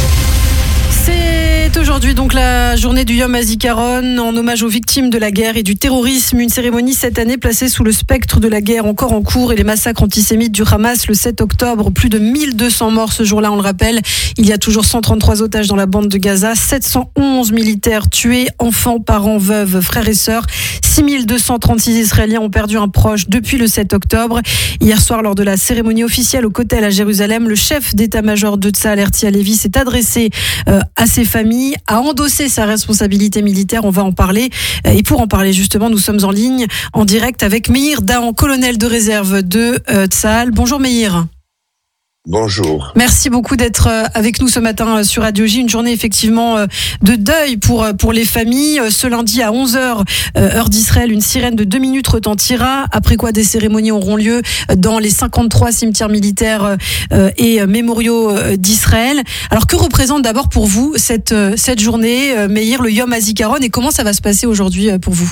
C'est aujourd'hui donc la journée du Yom HaZikaron en hommage aux victimes de la guerre et du terrorisme. Une cérémonie cette année placée sous le spectre de la guerre encore en cours et les massacres antisémites du Hamas le sept octobre. Plus de mille deux cents morts ce jour-là, on le rappelle. Il y a toujours cent trente-trois otages dans la bande de Gaza, sept cent onze militaires tués, enfants, parents, veuves, frères et sœurs. six mille deux cent trente-six Israéliens ont perdu un proche depuis le sept octobre. Hier soir, lors de la cérémonie officielle au Kotel à Jérusalem, le chef d'état-major de Tzahal, Herzi Halevi, s'est adressé euh, à ses familles, a endossé sa responsabilité militaire. On va en parler. Et pour en parler, justement, nous sommes en ligne, en direct avec Meir Dahan, colonel de réserve de euh, Tzahal. Bonjour Meir. Bonjour. Merci beaucoup d'être avec nous ce matin sur Radio J. Une journée effectivement de deuil pour, pour les familles. Ce lundi à onze heures, heure d'Israël, une sirène de deux minutes retentira. Après quoi, des cérémonies auront lieu dans les cinquante-trois cimetières militaires et mémoriaux d'Israël. Alors que représente d'abord pour vous cette, cette journée, Meir, le Yom HaZikaron, et comment ça va se passer aujourd'hui pour vous ?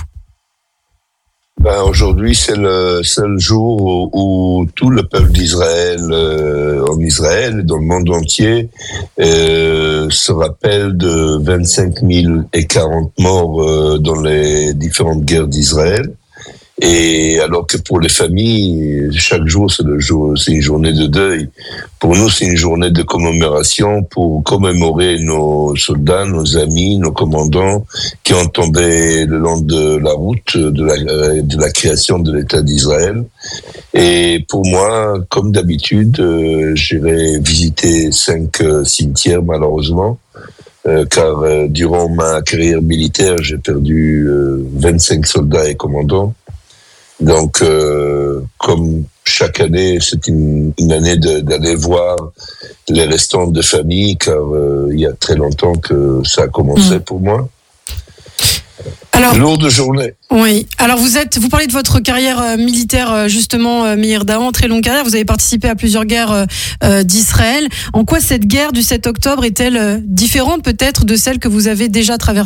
Ben, aujourd'hui, c'est le seul jour où, où tout le peuple d'Israël, euh, en Israël et dans le monde entier, euh, se rappelle de vingt-cinq mille quarante morts euh, dans les différentes guerres d'Israël. Et alors que pour les familles, chaque jour, c'est le jour, c'est une journée de deuil. Pour nous, c'est une journée de commémoration pour commémorer nos soldats, nos amis, nos commandants qui ont tombé le long de la route de la, de la création de l'État d'Israël. Et pour moi, comme d'habitude, euh, j'irai visiter cinq euh, cimetières, malheureusement. Euh, car euh, durant ma carrière militaire, j'ai perdu euh, vingt-cinq soldats et commandants. Donc, euh, comme chaque année, c'est une, une année de, d'aller voir les restants de famille, car euh, il y a très longtemps que ça a commencé mmh. pour moi. Alors, lourde journée. Oui. Alors vous êtes, vous parlez de votre carrière militaire justement, Meir Dahan, très longue carrière. Vous avez participé à plusieurs guerres euh, d'Israël. En quoi cette guerre du sept octobre est-elle différente peut-être de celle que vous avez déjà traversée ?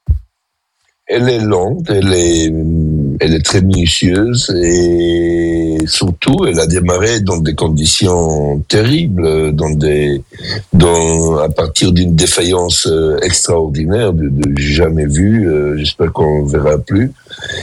Elle est longue, elle est, elle est très minutieuse et surtout, elle a démarré dans des conditions terribles, dans des, dans, à partir d'une défaillance extraordinaire de, de jamais vue. Euh, j'espère qu'on ne verra plus.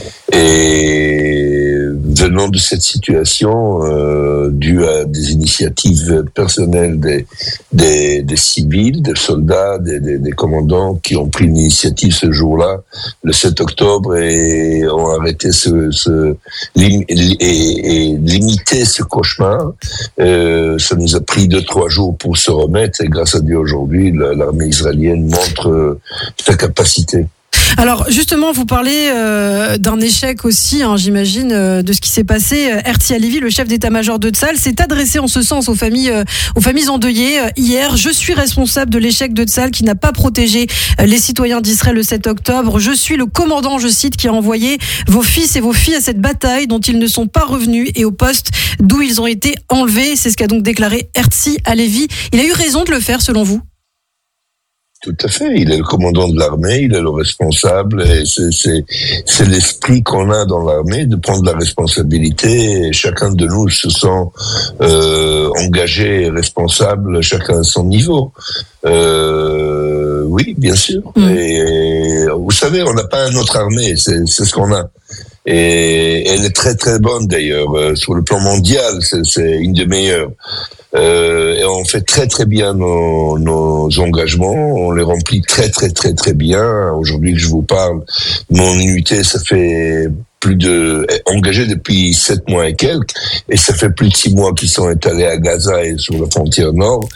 Et venant de cette situation, euh, due à des initiatives personnelles des, des, des civils, des soldats, des, des, des commandants qui ont pris une initiative ce jour-là, le sept octobre, et ont arrêté ce, ce lim, et, et limité ce cauchemar. Euh, ça nous a pris deux, trois jours pour se remettre, et grâce à Dieu aujourd'hui, l'armée israélienne montre sa capacité. Alors justement, vous parlez euh, d'un échec aussi, hein, j'imagine, euh, de ce qui s'est passé. Herzi Halevi, le chef d'état-major de Tzahal, s'est adressé en ce sens aux familles, euh, aux familles endeuillées euh, hier. Je suis responsable de l'échec de Tzahal qui n'a pas protégé euh, les citoyens d'Israël le sept octobre. Je suis le commandant, je cite, qui a envoyé vos fils et vos filles à cette bataille dont ils ne sont pas revenus et au poste d'où ils ont été enlevés. C'est ce qu'a donc déclaré Herzi Halevi. Il a eu raison de le faire, selon vous ? Tout à fait. Il est le commandant de l'armée, il est le responsable. Et c'est, c'est, c'est l'esprit qu'on a dans l'armée de prendre la responsabilité. Et chacun de nous se sent euh, engagé et responsable, chacun à son niveau. Euh, oui, bien sûr. Mmh. Et vous savez, on n'a pas une autre armée. C'est, c'est ce qu'on a. Et elle est très très bonne d'ailleurs. Euh, sur le plan mondial, c'est, c'est une des meilleures. Euh, et on fait très très bien nos, nos engagements, on les remplit très très très très bien. Aujourd'hui que je vous parle, mon unité, ça fait plus de engagé depuis sept mois et quelques, et ça fait plus de six mois qu'ils sont étalés à Gaza et sur la frontière nord,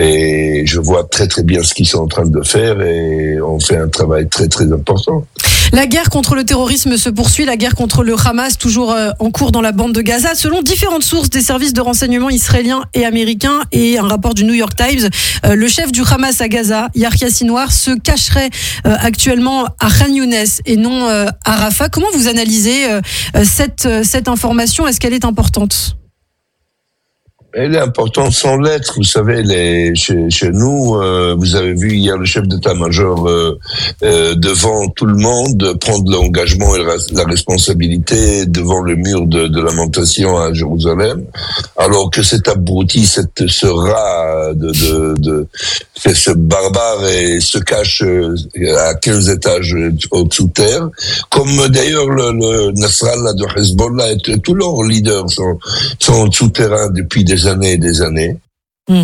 et je vois très très bien ce qu'ils sont en train de faire, et on fait un travail très très important. La guerre contre le terrorisme se poursuit, la guerre contre le Hamas toujours en cours dans la bande de Gaza. Selon différentes sources des services de renseignement israéliens et américains et un rapport du New York Times, le chef du Hamas à Gaza, Yahya Sinwar, se cacherait actuellement à Khan Younes et non à Rafah. Comment vous analysez cette, cette information ? Est-ce qu'elle est importante ? Elle est importante sans l'être. Vous savez, les, chez, chez nous, euh, vous avez vu hier le chef d'état-major euh, euh, devant tout le monde prendre l'engagement et la responsabilité devant le mur de, de lamentation à Jérusalem, alors que cet abruti, cette, ce rat de, de, de ce barbare et se cache à quinze étages au-dessous de terre, comme d'ailleurs le, le Nasrallah de Hezbollah et tous leurs leaders sont, sont souterrains depuis des années et des années. Mmh.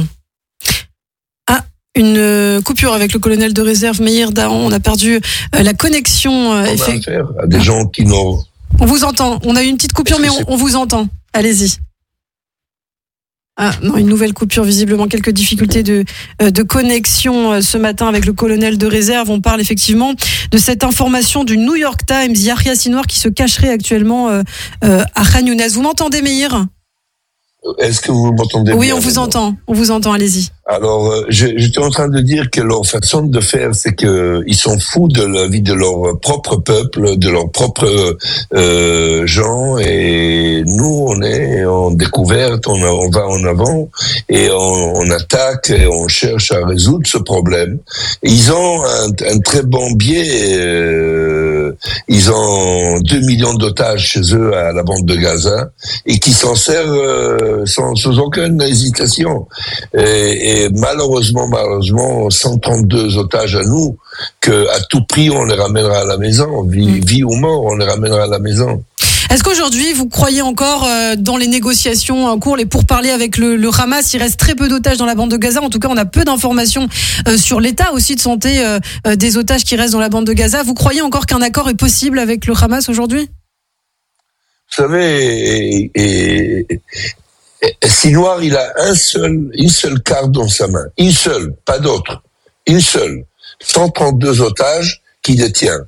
Ah, une coupure avec le colonel de réserve Meir Dahan. On a perdu la connexion. On a affaire à des gens qui n'ont... On vous entend. On a eu une petite coupure, mais on, on vous entend. Allez-y. Ah non, une nouvelle coupure, visiblement quelques difficultés de, de connexion ce matin avec le colonel de réserve. On parle effectivement de cette information du New York Times, Yahya Sinwar qui se cacherait actuellement euh, euh, à Khan Younes. Vous m'entendez, Meir ? Est-ce que vous m'entendez bien ? Oui, on vous entend. On vous entend, allez-y. Alors, euh, j'étais en train de dire que leur façon de faire, c'est que ils sont fous de la vie de leur propre peuple, de leurs propres euh, gens, et nous, on est en découverte, on, a, on va en avant, et on, on attaque, et on cherche à résoudre ce problème. Et ils ont un, un très bon biais, euh, ils ont deux millions d'otages chez eux à la bande de Gaza, et qui s'en servent euh, sans, sans aucune hésitation. Et, et malheureusement, malheureusement, cent trente-deux otages à nous, que à tout prix on les ramènera à la maison, vie, vie ou mort, on les ramènera à la maison. Est-ce qu'aujourd'hui, vous croyez encore dans les négociations en cours, les pourparlers avec le, le Hamas ? Il reste très peu d'otages dans la bande de Gaza. En tout cas, on a peu d'informations sur l'état aussi de santé des otages qui restent dans la bande de Gaza. Vous croyez encore qu'un accord est possible avec le Hamas aujourd'hui ? Vous savez, et, et, et, Sinwar, il a un seul, une seule carte dans sa main. Une seule, pas d'autre. Une seule. cent trente-deux otages qu'il détient.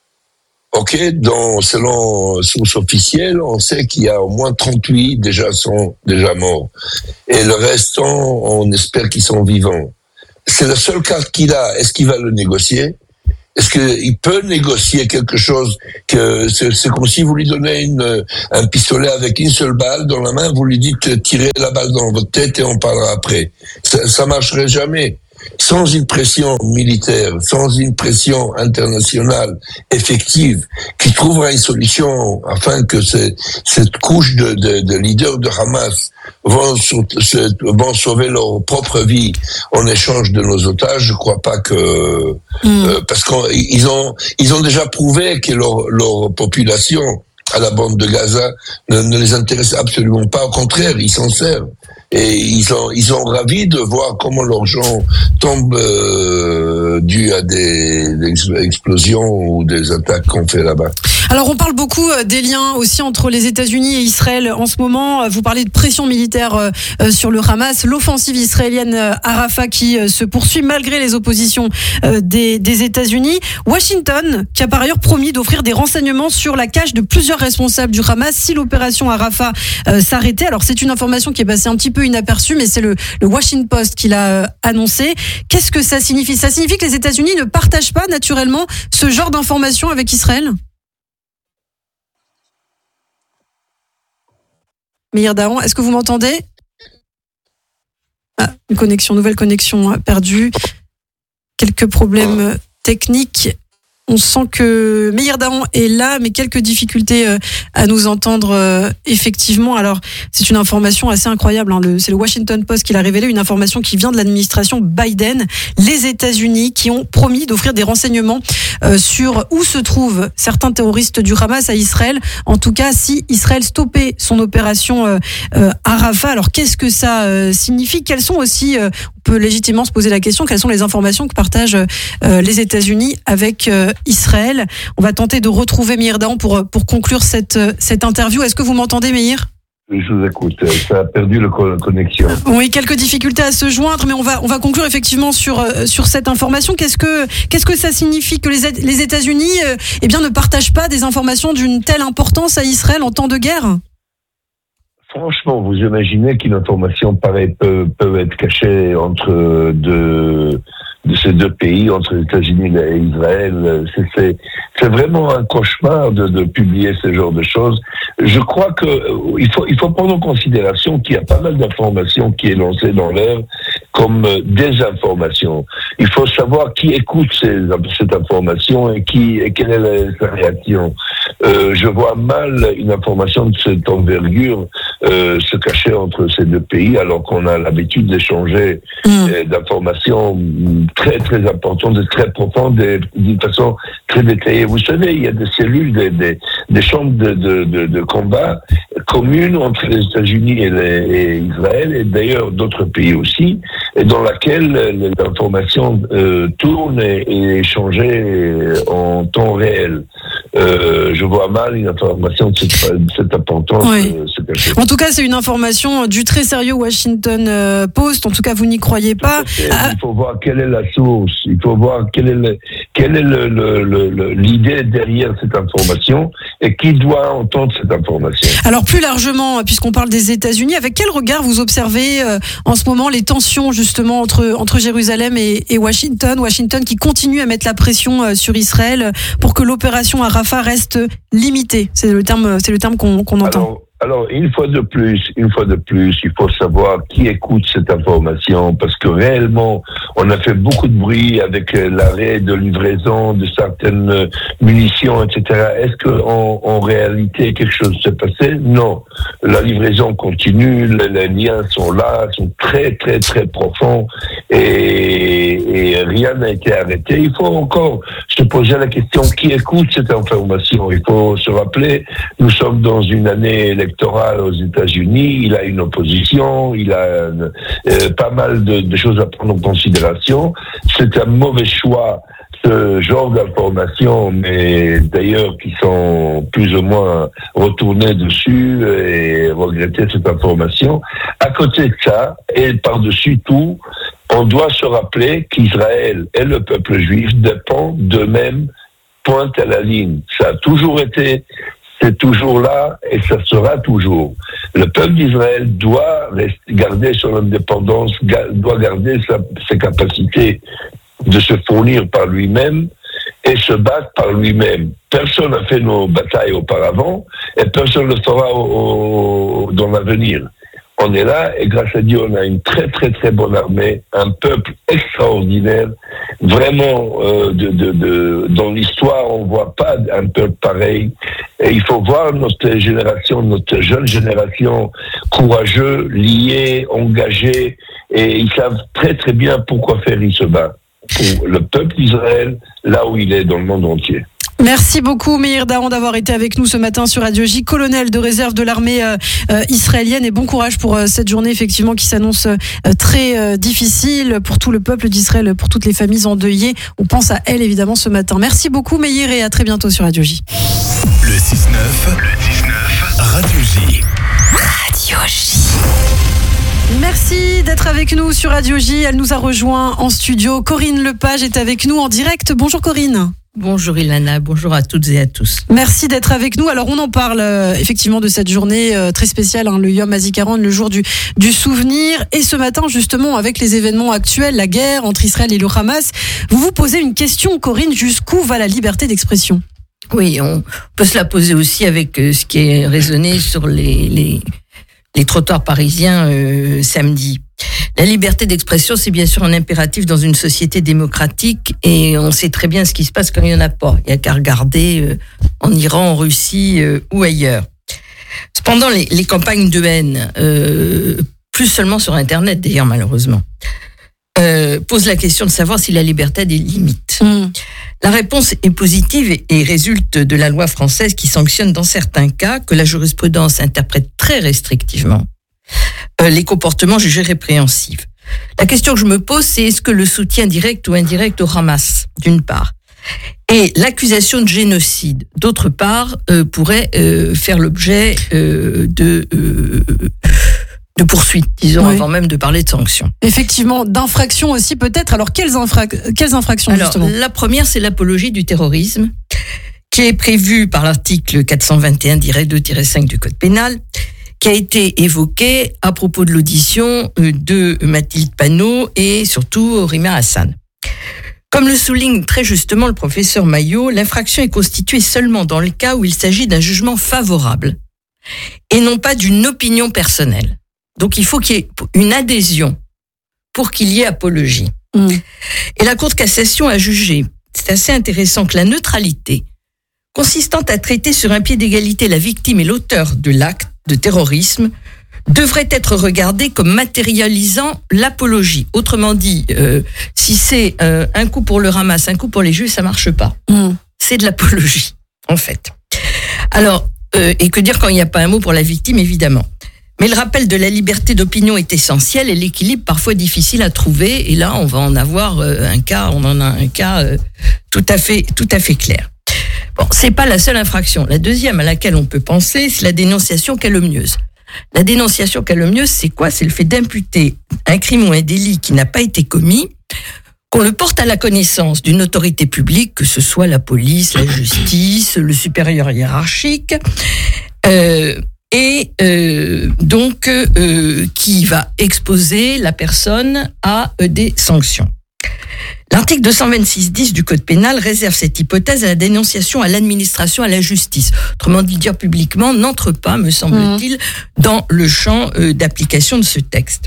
Ok, dans, selon sources officielles, on sait qu'il y a au moins trente-huit déjà sont déjà morts. Et le restant, on espère qu'ils sont vivants. C'est la seule carte qu'il a. Est-ce qu'il va le négocier ? Est-ce qu'il peut négocier quelque chose que c'est, c'est comme si vous lui donnez une, un pistolet avec une seule balle dans la main, vous lui dites tirez la balle dans votre tête et on parlera après. Ça, ça marcherait jamais. Sans une pression militaire, sans une pression internationale effective, qui trouvera une solution afin que ces, cette couche de, de, de leaders de Hamas vont, vont sauver leur propre vie en échange de nos otages, je crois pas que mmh. euh, parce qu'ils ont ils ont déjà prouvé que leur, leur population à la bande de Gaza ne, ne les intéresse absolument pas. Au contraire, ils s'en servent. Et ils sont, ils sont ravis de voir comment leurs gens tombent euh, dû à des, des explosions ou des attaques qu'on fait là-bas. Alors on parle beaucoup des liens aussi entre les États-Unis et Israël en ce moment. Vous parlez de pression militaire sur le Hamas, l'offensive israélienne à Rafah qui se poursuit malgré les oppositions des, des États-Unis. Washington qui a par ailleurs promis d'offrir des renseignements sur la cache de plusieurs responsables du Hamas si l'opération à Rafah s'arrêtait. Alors c'est une information qui est passée un petit peu inaperçue, mais c'est le, le Washington Post qui l'a annoncé. Qu'est-ce que ça signifie ? Ça signifie que les États-Unis ne partagent pas naturellement ce genre d'informations avec Israël ? Meir Dahan, est-ce que vous m'entendez ? Ah, une connexion, nouvelle connexion perdue. Quelques problèmes techniques. On sent que Meir Dahan est là, mais quelques difficultés à nous entendre effectivement. Alors, c'est une information assez incroyable. Hein. Le, c'est le Washington Post qui l'a révélé, une information qui vient de l'administration Biden. Les États-Unis qui ont promis d'offrir des renseignements euh, sur où se trouvent certains terroristes du Hamas à Israël. En tout cas, si Israël stoppait son opération euh, euh, à Rafah. Alors, qu'est-ce que ça euh, signifie ? Quelles sont aussi... Euh, on peut légitimement se poser la question, quelles sont les informations que partagent euh, les États-Unis avec euh, Israël ? On va tenter de retrouver Meir Dahan pour, pour conclure cette, cette interview. Est-ce que vous m'entendez, Meir ? Je vous écoute, ça a perdu la connexion. Oui, quelques difficultés à se joindre, mais on va on va conclure effectivement sur sur cette information. Qu'est-ce que qu'est-ce que ça signifie que les les États-Unis euh, eh bien ne partagent pas des informations d'une telle importance à Israël en temps de guerre? Franchement, vous imaginez qu'une information pareille peut peut être cachée entre deux de ces deux pays, entre les États-Unis et Israël. C'est, c'est, c'est vraiment un cauchemar de, de publier ce genre de choses. Je crois que euh, il faut, il faut prendre en considération qu'il y a pas mal d'informations qui est lancées dans l'air comme euh, désinformation. Il faut savoir qui écoute ces, cette information et qui et quelle est la, sa réaction. Euh, je vois mal une information de cette envergure euh, se cacher entre ces deux pays, alors qu'on a l'habitude d'échanger mmh. euh, d'informations très très importantes, très profondes, et d'une façon très détaillée. Vous savez, il y a des cellules, des, des, des chambres de, de, de, de combat communes entre les États-Unis et, les, et Israël, et d'ailleurs d'autres pays aussi, et dans laquelle l'information euh, tourne et, et échangée en temps réel. Euh, je vois mal une information de cette, de cette importance oui. euh, se cacher. En tout cas, c'est une information du très sérieux Washington Post. En tout cas, vous n'y croyez pas. Ah. Il faut voir quelle est la source. Il faut voir quelle est, le, quelle est le, le, le, l'idée derrière cette information et qui doit entendre cette information. Alors, plus largement, puisqu'on parle des États-Unis, avec quel regard vous observez euh, en ce moment les tensions justement entre, entre Jérusalem et, et Washington Washington qui continue à mettre la pression euh, sur Israël pour que l'opération à Rafah reste limitée. C'est le terme, c'est le terme qu'on, qu'on entend. Alors, Alors, une fois de plus, une fois de plus, il faut savoir qui écoute cette information, parce que réellement, on a fait beaucoup de bruit avec l'arrêt de livraison de certaines munitions, et cetera. Est-ce que, en, en réalité, quelque chose s'est passé? Non. La livraison continue, les, les liens sont là, sont très, très, très profonds, et, et rien n'a été arrêté. Il faut encore se poser la question, qui écoute cette information? Il faut se rappeler, nous sommes dans une année électorale aux États-Unis, il a une opposition, il a euh, pas mal de, de choses à prendre en considération. C'est un mauvais choix, ce genre d'informations, mais d'ailleurs qui sont plus ou moins retournées dessus et regretter cette information. À côté de ça, et par-dessus tout, on doit se rappeler qu'Israël et le peuple juif dépendent d'eux-mêmes, pointe à la ligne. Ça a toujours été, c'est toujours là et ça sera toujours. Le peuple d'Israël doit rester, garder son indépendance, ga, doit garder sa, ses capacités de se fournir par lui-même et se battre par lui-même. Personne n'a fait nos batailles auparavant et personne ne le fera au, au, dans l'avenir. On est là et grâce à Dieu, on a une très très très bonne armée, un peuple extraordinaire. Vraiment, euh, de, de, de, dans l'histoire, on voit pas un peuple pareil. Et il faut voir notre génération, notre jeune génération, courageux, liés, engagés, et ils savent très très bien pourquoi faire ils se battent. Pour le peuple d'Israël, là où il est dans le monde entier. Merci beaucoup Meir Dahan d'avoir été avec nous ce matin sur Radio J, colonel de réserve de l'armée euh, euh, israélienne, et bon courage pour euh, cette journée effectivement qui s'annonce euh, très euh, difficile pour tout le peuple d'Israël, pour toutes les familles endeuillées. On pense à elle évidemment ce matin. Merci beaucoup Meir et à très bientôt sur Radio J. Le six neuf, le six neuf, Radio J. Radio J. Merci d'être avec nous sur Radio J. Elle nous a rejoint en studio. Corinne Lepage est avec nous en direct. Bonjour Corinne. Bonjour Ilana, bonjour à toutes et à tous. Merci d'être avec nous. Alors on en parle euh, effectivement de cette journée euh, très spéciale, hein, le Yom HaZikaron, le jour du, du souvenir. Et ce matin justement, avec les événements actuels, la guerre entre Israël et le Hamas, vous vous posez une question Corinne, jusqu'où va la liberté d'expression? Oui, on peut se la poser aussi avec euh, ce qui est résonné sur les, les, les trottoirs parisiens euh, samedi. La liberté d'expression, c'est bien sûr un impératif dans une société démocratique, et on sait très bien ce qui se passe quand il n'y en a pas. Il n'y a qu'à regarder euh, en Iran, en Russie euh, ou ailleurs. Cependant, les, les campagnes de haine, euh, plus seulement sur Internet d'ailleurs malheureusement, euh, posent la question de savoir si la liberté a des limites. Mmh. La réponse est positive et résulte de la loi française qui sanctionne dans certains cas, que la jurisprudence interprète très restrictivement, Euh, les comportements jugés répréhensibles. La question que je me pose, c'est est-ce que le soutien direct ou indirect au Hamas, d'une part, Et l'accusation de génocide, d'autre part, euh, pourrait euh, faire l'objet euh, de, euh, de poursuites, disons, oui. avant même de parler de sanctions. Effectivement, d'infractions aussi peut-être. Alors, quelles, infra- quelles infractions, Alors, justement ? La première, c'est l'apologie du terrorisme, qui est prévue par l'article quatre cent vingt et un tiret deux tiret cinq du Code pénal, qui a été évoqué à propos de l'audition de Mathilde Panot et surtout Rima Hassan. Comme le souligne très justement le professeur Maillot, l'infraction est constituée seulement dans le cas où il s'agit d'un jugement favorable et non pas d'une opinion personnelle. Donc il faut qu'il y ait une adhésion pour qu'il y ait apologie. Mmh. Et la Cour de cassation a jugé, c'est assez intéressant, que la neutralité consistant à traiter sur un pied d'égalité la victime et l'auteur de l'acte de terrorisme devrait être regardée comme matérialisant l'apologie. Autrement dit, euh, si c'est euh, un coup pour le Hamas, un coup pour les Juifs, ça marche pas. Mmh. C'est de l'apologie, en fait. Alors, euh, et que dire quand il n'y a pas un mot pour la victime, évidemment. Mais le rappel de la liberté d'opinion est essentiel et l'équilibre parfois difficile à trouver. Et là, on va en avoir euh, un cas, on en a un cas euh, tout à fait, tout à fait clair. Bon, c'est pas la seule infraction. La deuxième à laquelle on peut penser, c'est la dénonciation calomnieuse. La dénonciation calomnieuse, c'est quoi ? C'est le fait d'imputer un crime ou un délit qui n'a pas été commis, qu'on le porte à la connaissance d'une autorité publique, que ce soit la police, la justice, le supérieur hiérarchique, euh, et euh, donc euh, qui va exposer la personne à euh, des sanctions. L'article deux cent vingt-six dix du Code pénal réserve cette hypothèse à la dénonciation à l'administration, à la justice. Autrement dit, dire publiquement n'entre pas, me semble-t-il, mmh. dans le champ euh, d'application de ce texte.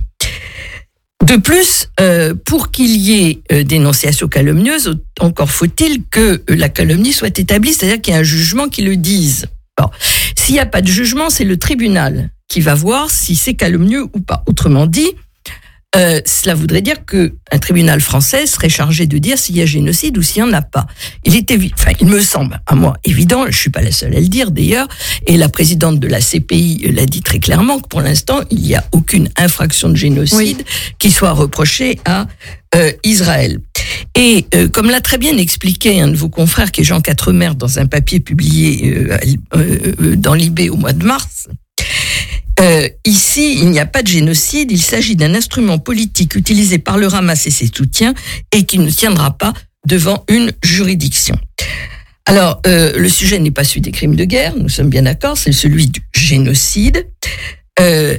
De plus, euh, pour qu'il y ait euh, dénonciation calomnieuse, encore faut-il que euh, la calomnie soit établie, c'est-à-dire qu'il y ait un jugement qui le dise. Alors, s'il n'y a pas de jugement, c'est le tribunal qui va voir si c'est calomnieux ou pas. Autrement dit, Euh, cela voudrait dire que un tribunal français serait chargé de dire s'il y a génocide ou s'il n'y en a pas. Il est évi- enfin, il me semble, à moi, évident, je suis pas la seule à le dire d'ailleurs, et la présidente de la C P I l'a dit très clairement, que pour l'instant, il n'y a aucune infraction de génocide oui. qui soit reprochée à euh, Israël. Et euh, comme l'a très bien expliqué un de vos confrères, qui est Jean Quatremer, dans un papier publié euh, euh, dans l'I B au mois de mars, Euh, ici, il n'y a pas de génocide, il s'agit d'un instrument politique utilisé par le Hamas et ses soutiens et qui ne tiendra pas devant une juridiction. Alors, euh, le sujet n'est pas celui des crimes de guerre, nous sommes bien d'accord, c'est celui du génocide. Euh,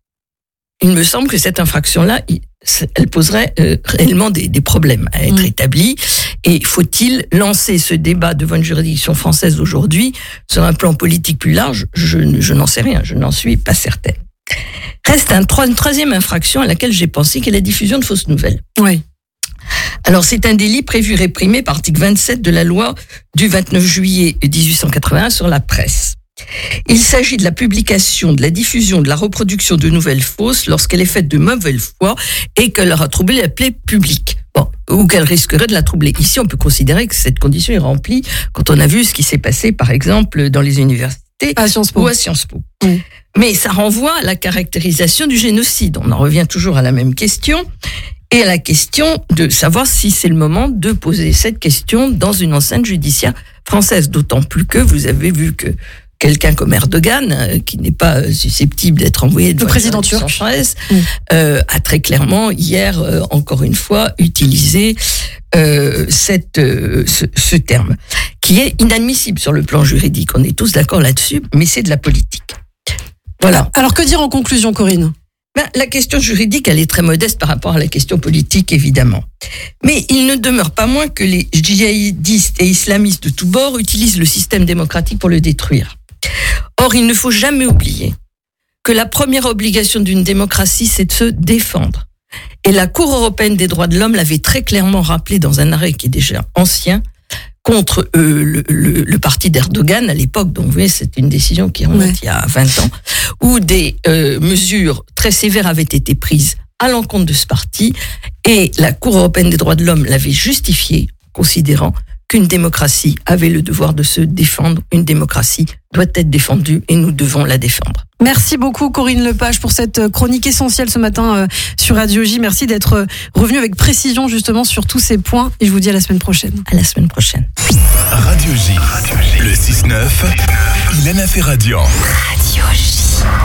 il me semble que cette infraction-là, elle poserait euh, réellement des, des problèmes à être mmh. établie. Et faut-il lancer ce débat devant une juridiction française aujourd'hui sur un plan politique plus large ? Je, je n'en sais rien, je n'en suis pas certaine. Reste un, une troisième infraction à laquelle j'ai pensé, qui est la diffusion de fausses nouvelles. Oui. Alors, c'est un délit prévu réprimé par l'article vingt-sept de la loi du vingt-neuf juillet dix-huit cent quatre-vingt-un sur la presse. Il s'agit de la publication, de la diffusion, de la reproduction de nouvelles fausses lorsqu'elle est faite de mauvaise foi et qu'elle aura troublé la paix publique. Bon, ou qu'elle risquerait de la troubler. Ici, on peut considérer que cette condition est remplie quand on a vu ce qui s'est passé, par exemple, dans les universités à Sciences Po. ou à Sciences Po. Oui. Mais ça renvoie à la caractérisation du génocide. On en revient toujours à la même question et à la question de savoir si c'est le moment de poser cette question dans une enceinte judiciaire française. D'autant plus que vous avez vu que quelqu'un comme Erdogan, euh, qui n'est pas euh, susceptible d'être envoyé devant le président turc, mmh. euh, a très clairement hier, euh, encore une fois, utilisé euh, cette, euh, ce, ce terme, qui est inadmissible sur le plan juridique. On est tous d'accord là-dessus, mais c'est de la politique. Voilà. Alors que dire en conclusion, Corinne ? Ben, la question juridique, elle est très modeste par rapport à la question politique, évidemment. Mais il ne demeure pas moins que les djihadistes et islamistes de tous bords utilisent le système démocratique pour le détruire. Or, il ne faut jamais oublier que la première obligation d'une démocratie, c'est de se défendre. Et la Cour européenne des droits de l'homme l'avait très clairement rappelé dans un arrêt qui est déjà ancien, contre euh, le, le, le parti d'Erdogan à l'époque, donc vous voyez, c'est une décision qui remonte ouais. il y a vingt ans, où des euh, mesures très sévères avaient été prises à l'encontre de ce parti, et la Cour européenne des droits de l'homme l'avait justifié, considérant qu'une démocratie avait le devoir de se défendre. Une démocratie doit être défendue et nous devons la défendre. Merci beaucoup Corinne Lepage pour cette chronique essentielle ce matin euh, sur Radio J. Merci d'être euh, revenue avec précision justement sur tous ces points et je vous dis à la semaine prochaine. À la semaine prochaine. Radio J, le six neuf, Ilana Ferradian. Radio J.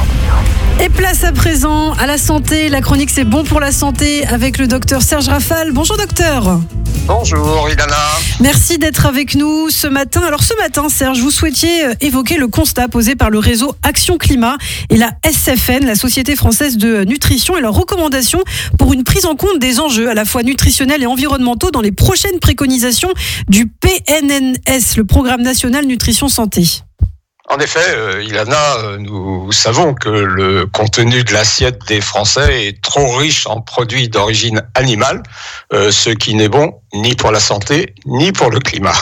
Et place à présent à la santé. La chronique c'est bon pour la santé avec le docteur Serge Rafal. Bonjour docteur. Bonjour Ilana. Merci d'être avec nous ce matin. Alors ce matin Serge, vous souhaitiez évoquer le constat posé par le réseau Action Climat et la S F N, la Société Française de Nutrition, et leurs recommandations pour une prise en compte des enjeux à la fois nutritionnels et environnementaux dans les prochaines préconisations du P N N S, le Programme National Nutrition Santé. En effet, euh, Ilana, euh, nous savons que le contenu de l'assiette des Français est trop riche en produits d'origine animale, euh, ce qui n'est bon ni pour la santé, ni pour le climat.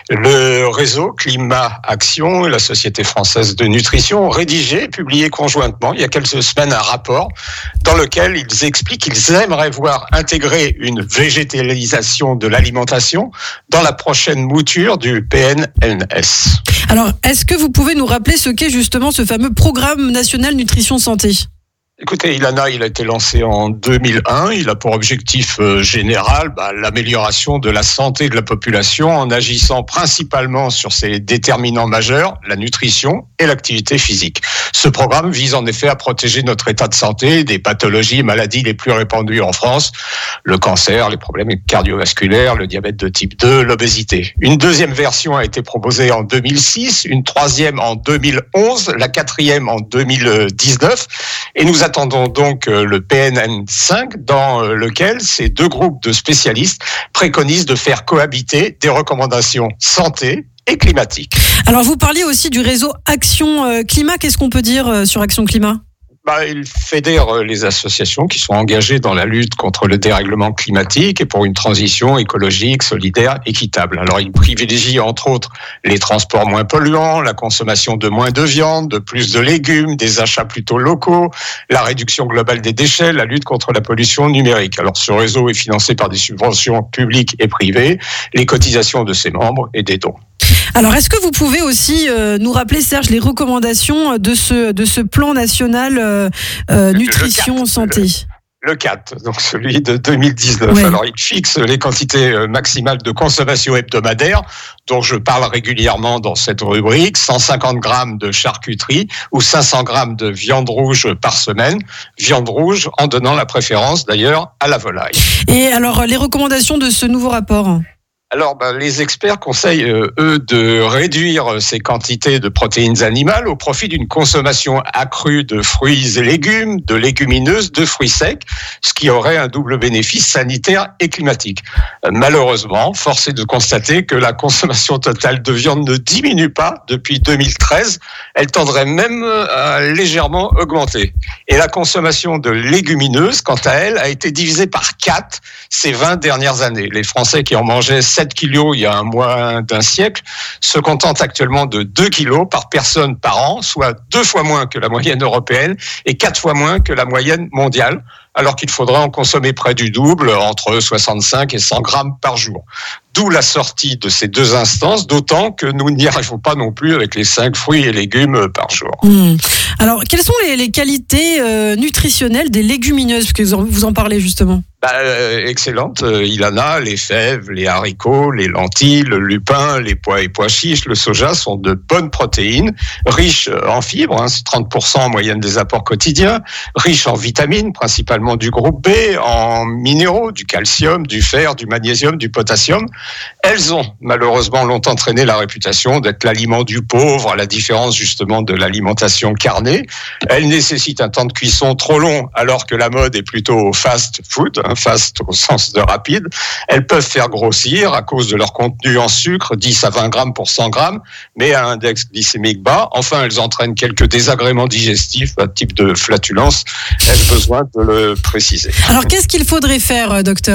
Le réseau Climat Action et la Société Française de Nutrition ont rédigé et publié conjointement il y a quelques semaines un rapport dans lequel ils expliquent qu'ils aimeraient voir intégrer une végétalisation de l'alimentation dans la prochaine mouture du P N N S. Alors, est-ce que vous pouvez nous rappeler ce qu'est justement ce fameux Programme National Nutrition Santé ? Écoutez, Ilana, il a été lancé en deux mille un. Il a pour objectif euh, général bah, l'amélioration de la santé de la population en agissant principalement sur ses déterminants majeurs, la nutrition et l'activité physique. Ce programme vise en effet à protéger notre état de santé des pathologies et maladies les plus répandues en France, le cancer, les problèmes cardiovasculaires, le diabète de type deux, l'obésité. Une deuxième version a été proposée en deux mille six, une troisième en deux mille onze, la quatrième en deux mille dix-neuf, et nous attendons donc le P N N cinq dans lequel ces deux groupes de spécialistes préconisent de faire cohabiter des recommandations santé et climatiques. Alors vous parliez aussi du réseau Action Climat. Qu'est-ce qu'on peut dire sur Action Climat ? Bah, il fédère les associations qui sont engagées dans la lutte contre le dérèglement climatique et pour une transition écologique, solidaire, équitable. Alors, il privilégie entre autres les transports moins polluants, la consommation de moins de viande, de plus de légumes, des achats plutôt locaux, la réduction globale des déchets, la lutte contre la pollution numérique. Alors, ce réseau est financé par des subventions publiques et privées, les cotisations de ses membres et des dons. Alors, est-ce que vous pouvez aussi euh, nous rappeler, Serge, les recommandations de ce, de ce plan national euh, euh, nutrition santé ? Le quatre, donc celui de deux mille dix-neuf. Ouais. Alors, il fixe les quantités maximales de consommation hebdomadaire, dont je parle régulièrement dans cette rubrique, cent cinquante grammes de charcuterie ou cinq cents grammes de viande rouge par semaine. Viande rouge en donnant la préférence, d'ailleurs, à la volaille. Et alors, les recommandations de ce nouveau rapport ? Alors, ben, les experts conseillent, euh, eux, de réduire ces quantités de protéines animales au profit d'une consommation accrue de fruits et légumes, de légumineuses, de fruits secs, ce qui aurait un double bénéfice sanitaire et climatique. Euh, malheureusement, force est de constater que la consommation totale de viande ne diminue pas depuis deux mille treize. Elle tendrait même à légèrement augmenter. Et la consommation de légumineuses, quant à elle, a été divisée par quatre ces vingt dernières années. Les Français qui en mangeaient sept kilos il y a un moins d'un siècle se contentent actuellement de deux kilos par personne par an, soit deux fois moins que la moyenne européenne et quatre fois moins que la moyenne mondiale, alors qu'il faudrait en consommer près du double, entre soixante-cinq et cent grammes par jour. D'où la sortie de ces deux instances, d'autant que nous n'y arrivons pas non plus avec les cinq fruits et légumes par jour. Mmh. Alors, quelles sont les, les qualités euh, nutritionnelles des légumineuses, parce que vous en, vous en parlez justement ? Bah, euh, excellente, euh, Ilana, les fèves, les haricots, les lentilles, le lupin, les pois et pois chiches, le soja sont de bonnes protéines, riches en fibres, hein, c'est trente pour cent en moyenne des apports quotidiens, riches en vitamines, principalement du groupe B, en minéraux, du calcium, du fer, du magnésium, du potassium. Elles ont malheureusement longtemps traîné la réputation d'être l'aliment du pauvre, à la différence justement de l'alimentation carnée. Elles nécessitent un temps de cuisson trop long, alors que la mode est plutôt au fast food, hein, fast au sens de rapide. Elles peuvent faire grossir à cause de leur contenu en sucre, dix à vingt grammes pour cent grammes, mais à index glycémique bas. Enfin, elles entraînent quelques désagréments digestifs, un type de flatulence. Ai-je besoin de le préciser ? Alors, qu'est-ce qu'il faudrait faire, docteur ?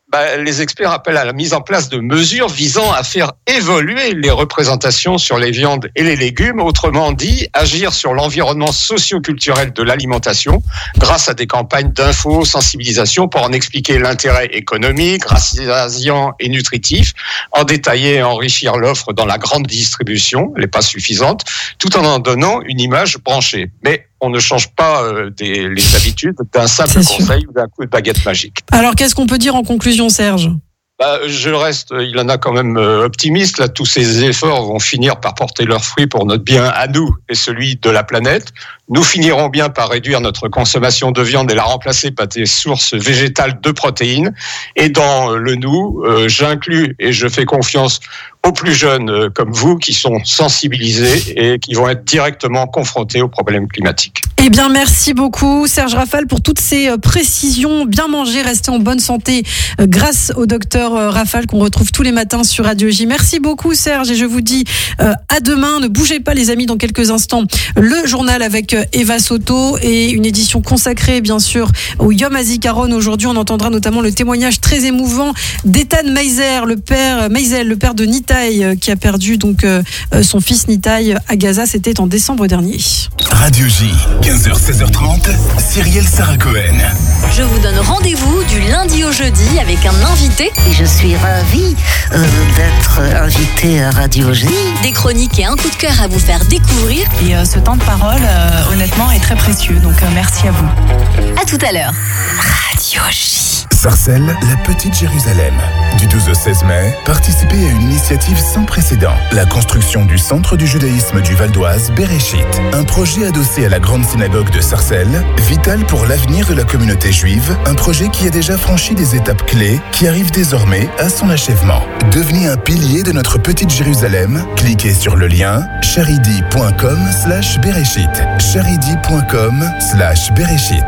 bah, les experts appellent à la mise en place de mesures visant à faire évoluer les représentations sur les viandes et les légumes, autrement dit, agir sur l'environnement socio-culturel de l'alimentation grâce à des campagnes d'info, sensibilisation pour en expliquer l'intérêt économique, rassasiant et nutritif, en détailler et enrichir l'offre dans la grande distribution, elle n'est pas suffisante, tout en en donnant une image branchée. Mais on ne change pas euh, des, les habitudes d'un simple conseil ou d'un coup de baguette magique. Alors, qu'est-ce qu'on peut dire en conclusion, Serge ? Bah, je reste, il en a quand même euh, optimiste. Là, tous ces efforts vont finir par porter leurs fruits pour notre bien à nous et celui de la planète. Nous finirons bien par réduire notre consommation de viande et la remplacer par des sources végétales de protéines. Et dans le nous, euh, j'inclus et je fais confiance aux plus jeunes euh, comme vous qui sont sensibilisés et qui vont être directement confrontés aux problèmes climatiques. Eh bien, merci beaucoup Serge Rafal pour toutes ces précisions. Bien manger, rester en bonne santé euh, grâce au docteur Rafal qu'on retrouve tous les matins sur Radio J. Merci beaucoup Serge et je vous dis euh, à demain. Ne bougez pas les amis, dans quelques instants le journal avec Eva Soto et une édition consacrée bien sûr au Yom HaZikaron. Aujourd'hui on entendra notamment le témoignage très émouvant d'Ethan Meiser, le père Meisel, le père de Nitaï qui a perdu donc euh, son fils Nitaï à Gaza. C'était en décembre dernier. Radio J, quinze heures seize heures trente, Cyrielle Sarah Cohen. Je vous donne rendez-vous du lundi au jeudi avec un invité. Et je suis ravie euh, d'être invitée à Radio J. Des chroniques et un coup de cœur à vous faire découvrir. Et euh, ce temps de parole, euh, honnêtement, est très précieux. Donc euh, merci à vous. À tout à l'heure. Radio J. Sarcelles, la petite Jérusalem. Du douze au seize mai, participez à une initiative sans précédent. La construction du centre du judaïsme du Val d'Oise, Bereshit. Un projet adossé à la grande synagogue de Sarcelles, vital pour l'avenir de la communauté juive. Un projet qui a déjà franchi des étapes clés, qui arrive désormais à son achèvement. Devenez un pilier de notre petite Jérusalem. Cliquez sur le lien charidi point com slash bereshit. charidi point com slash bereshit.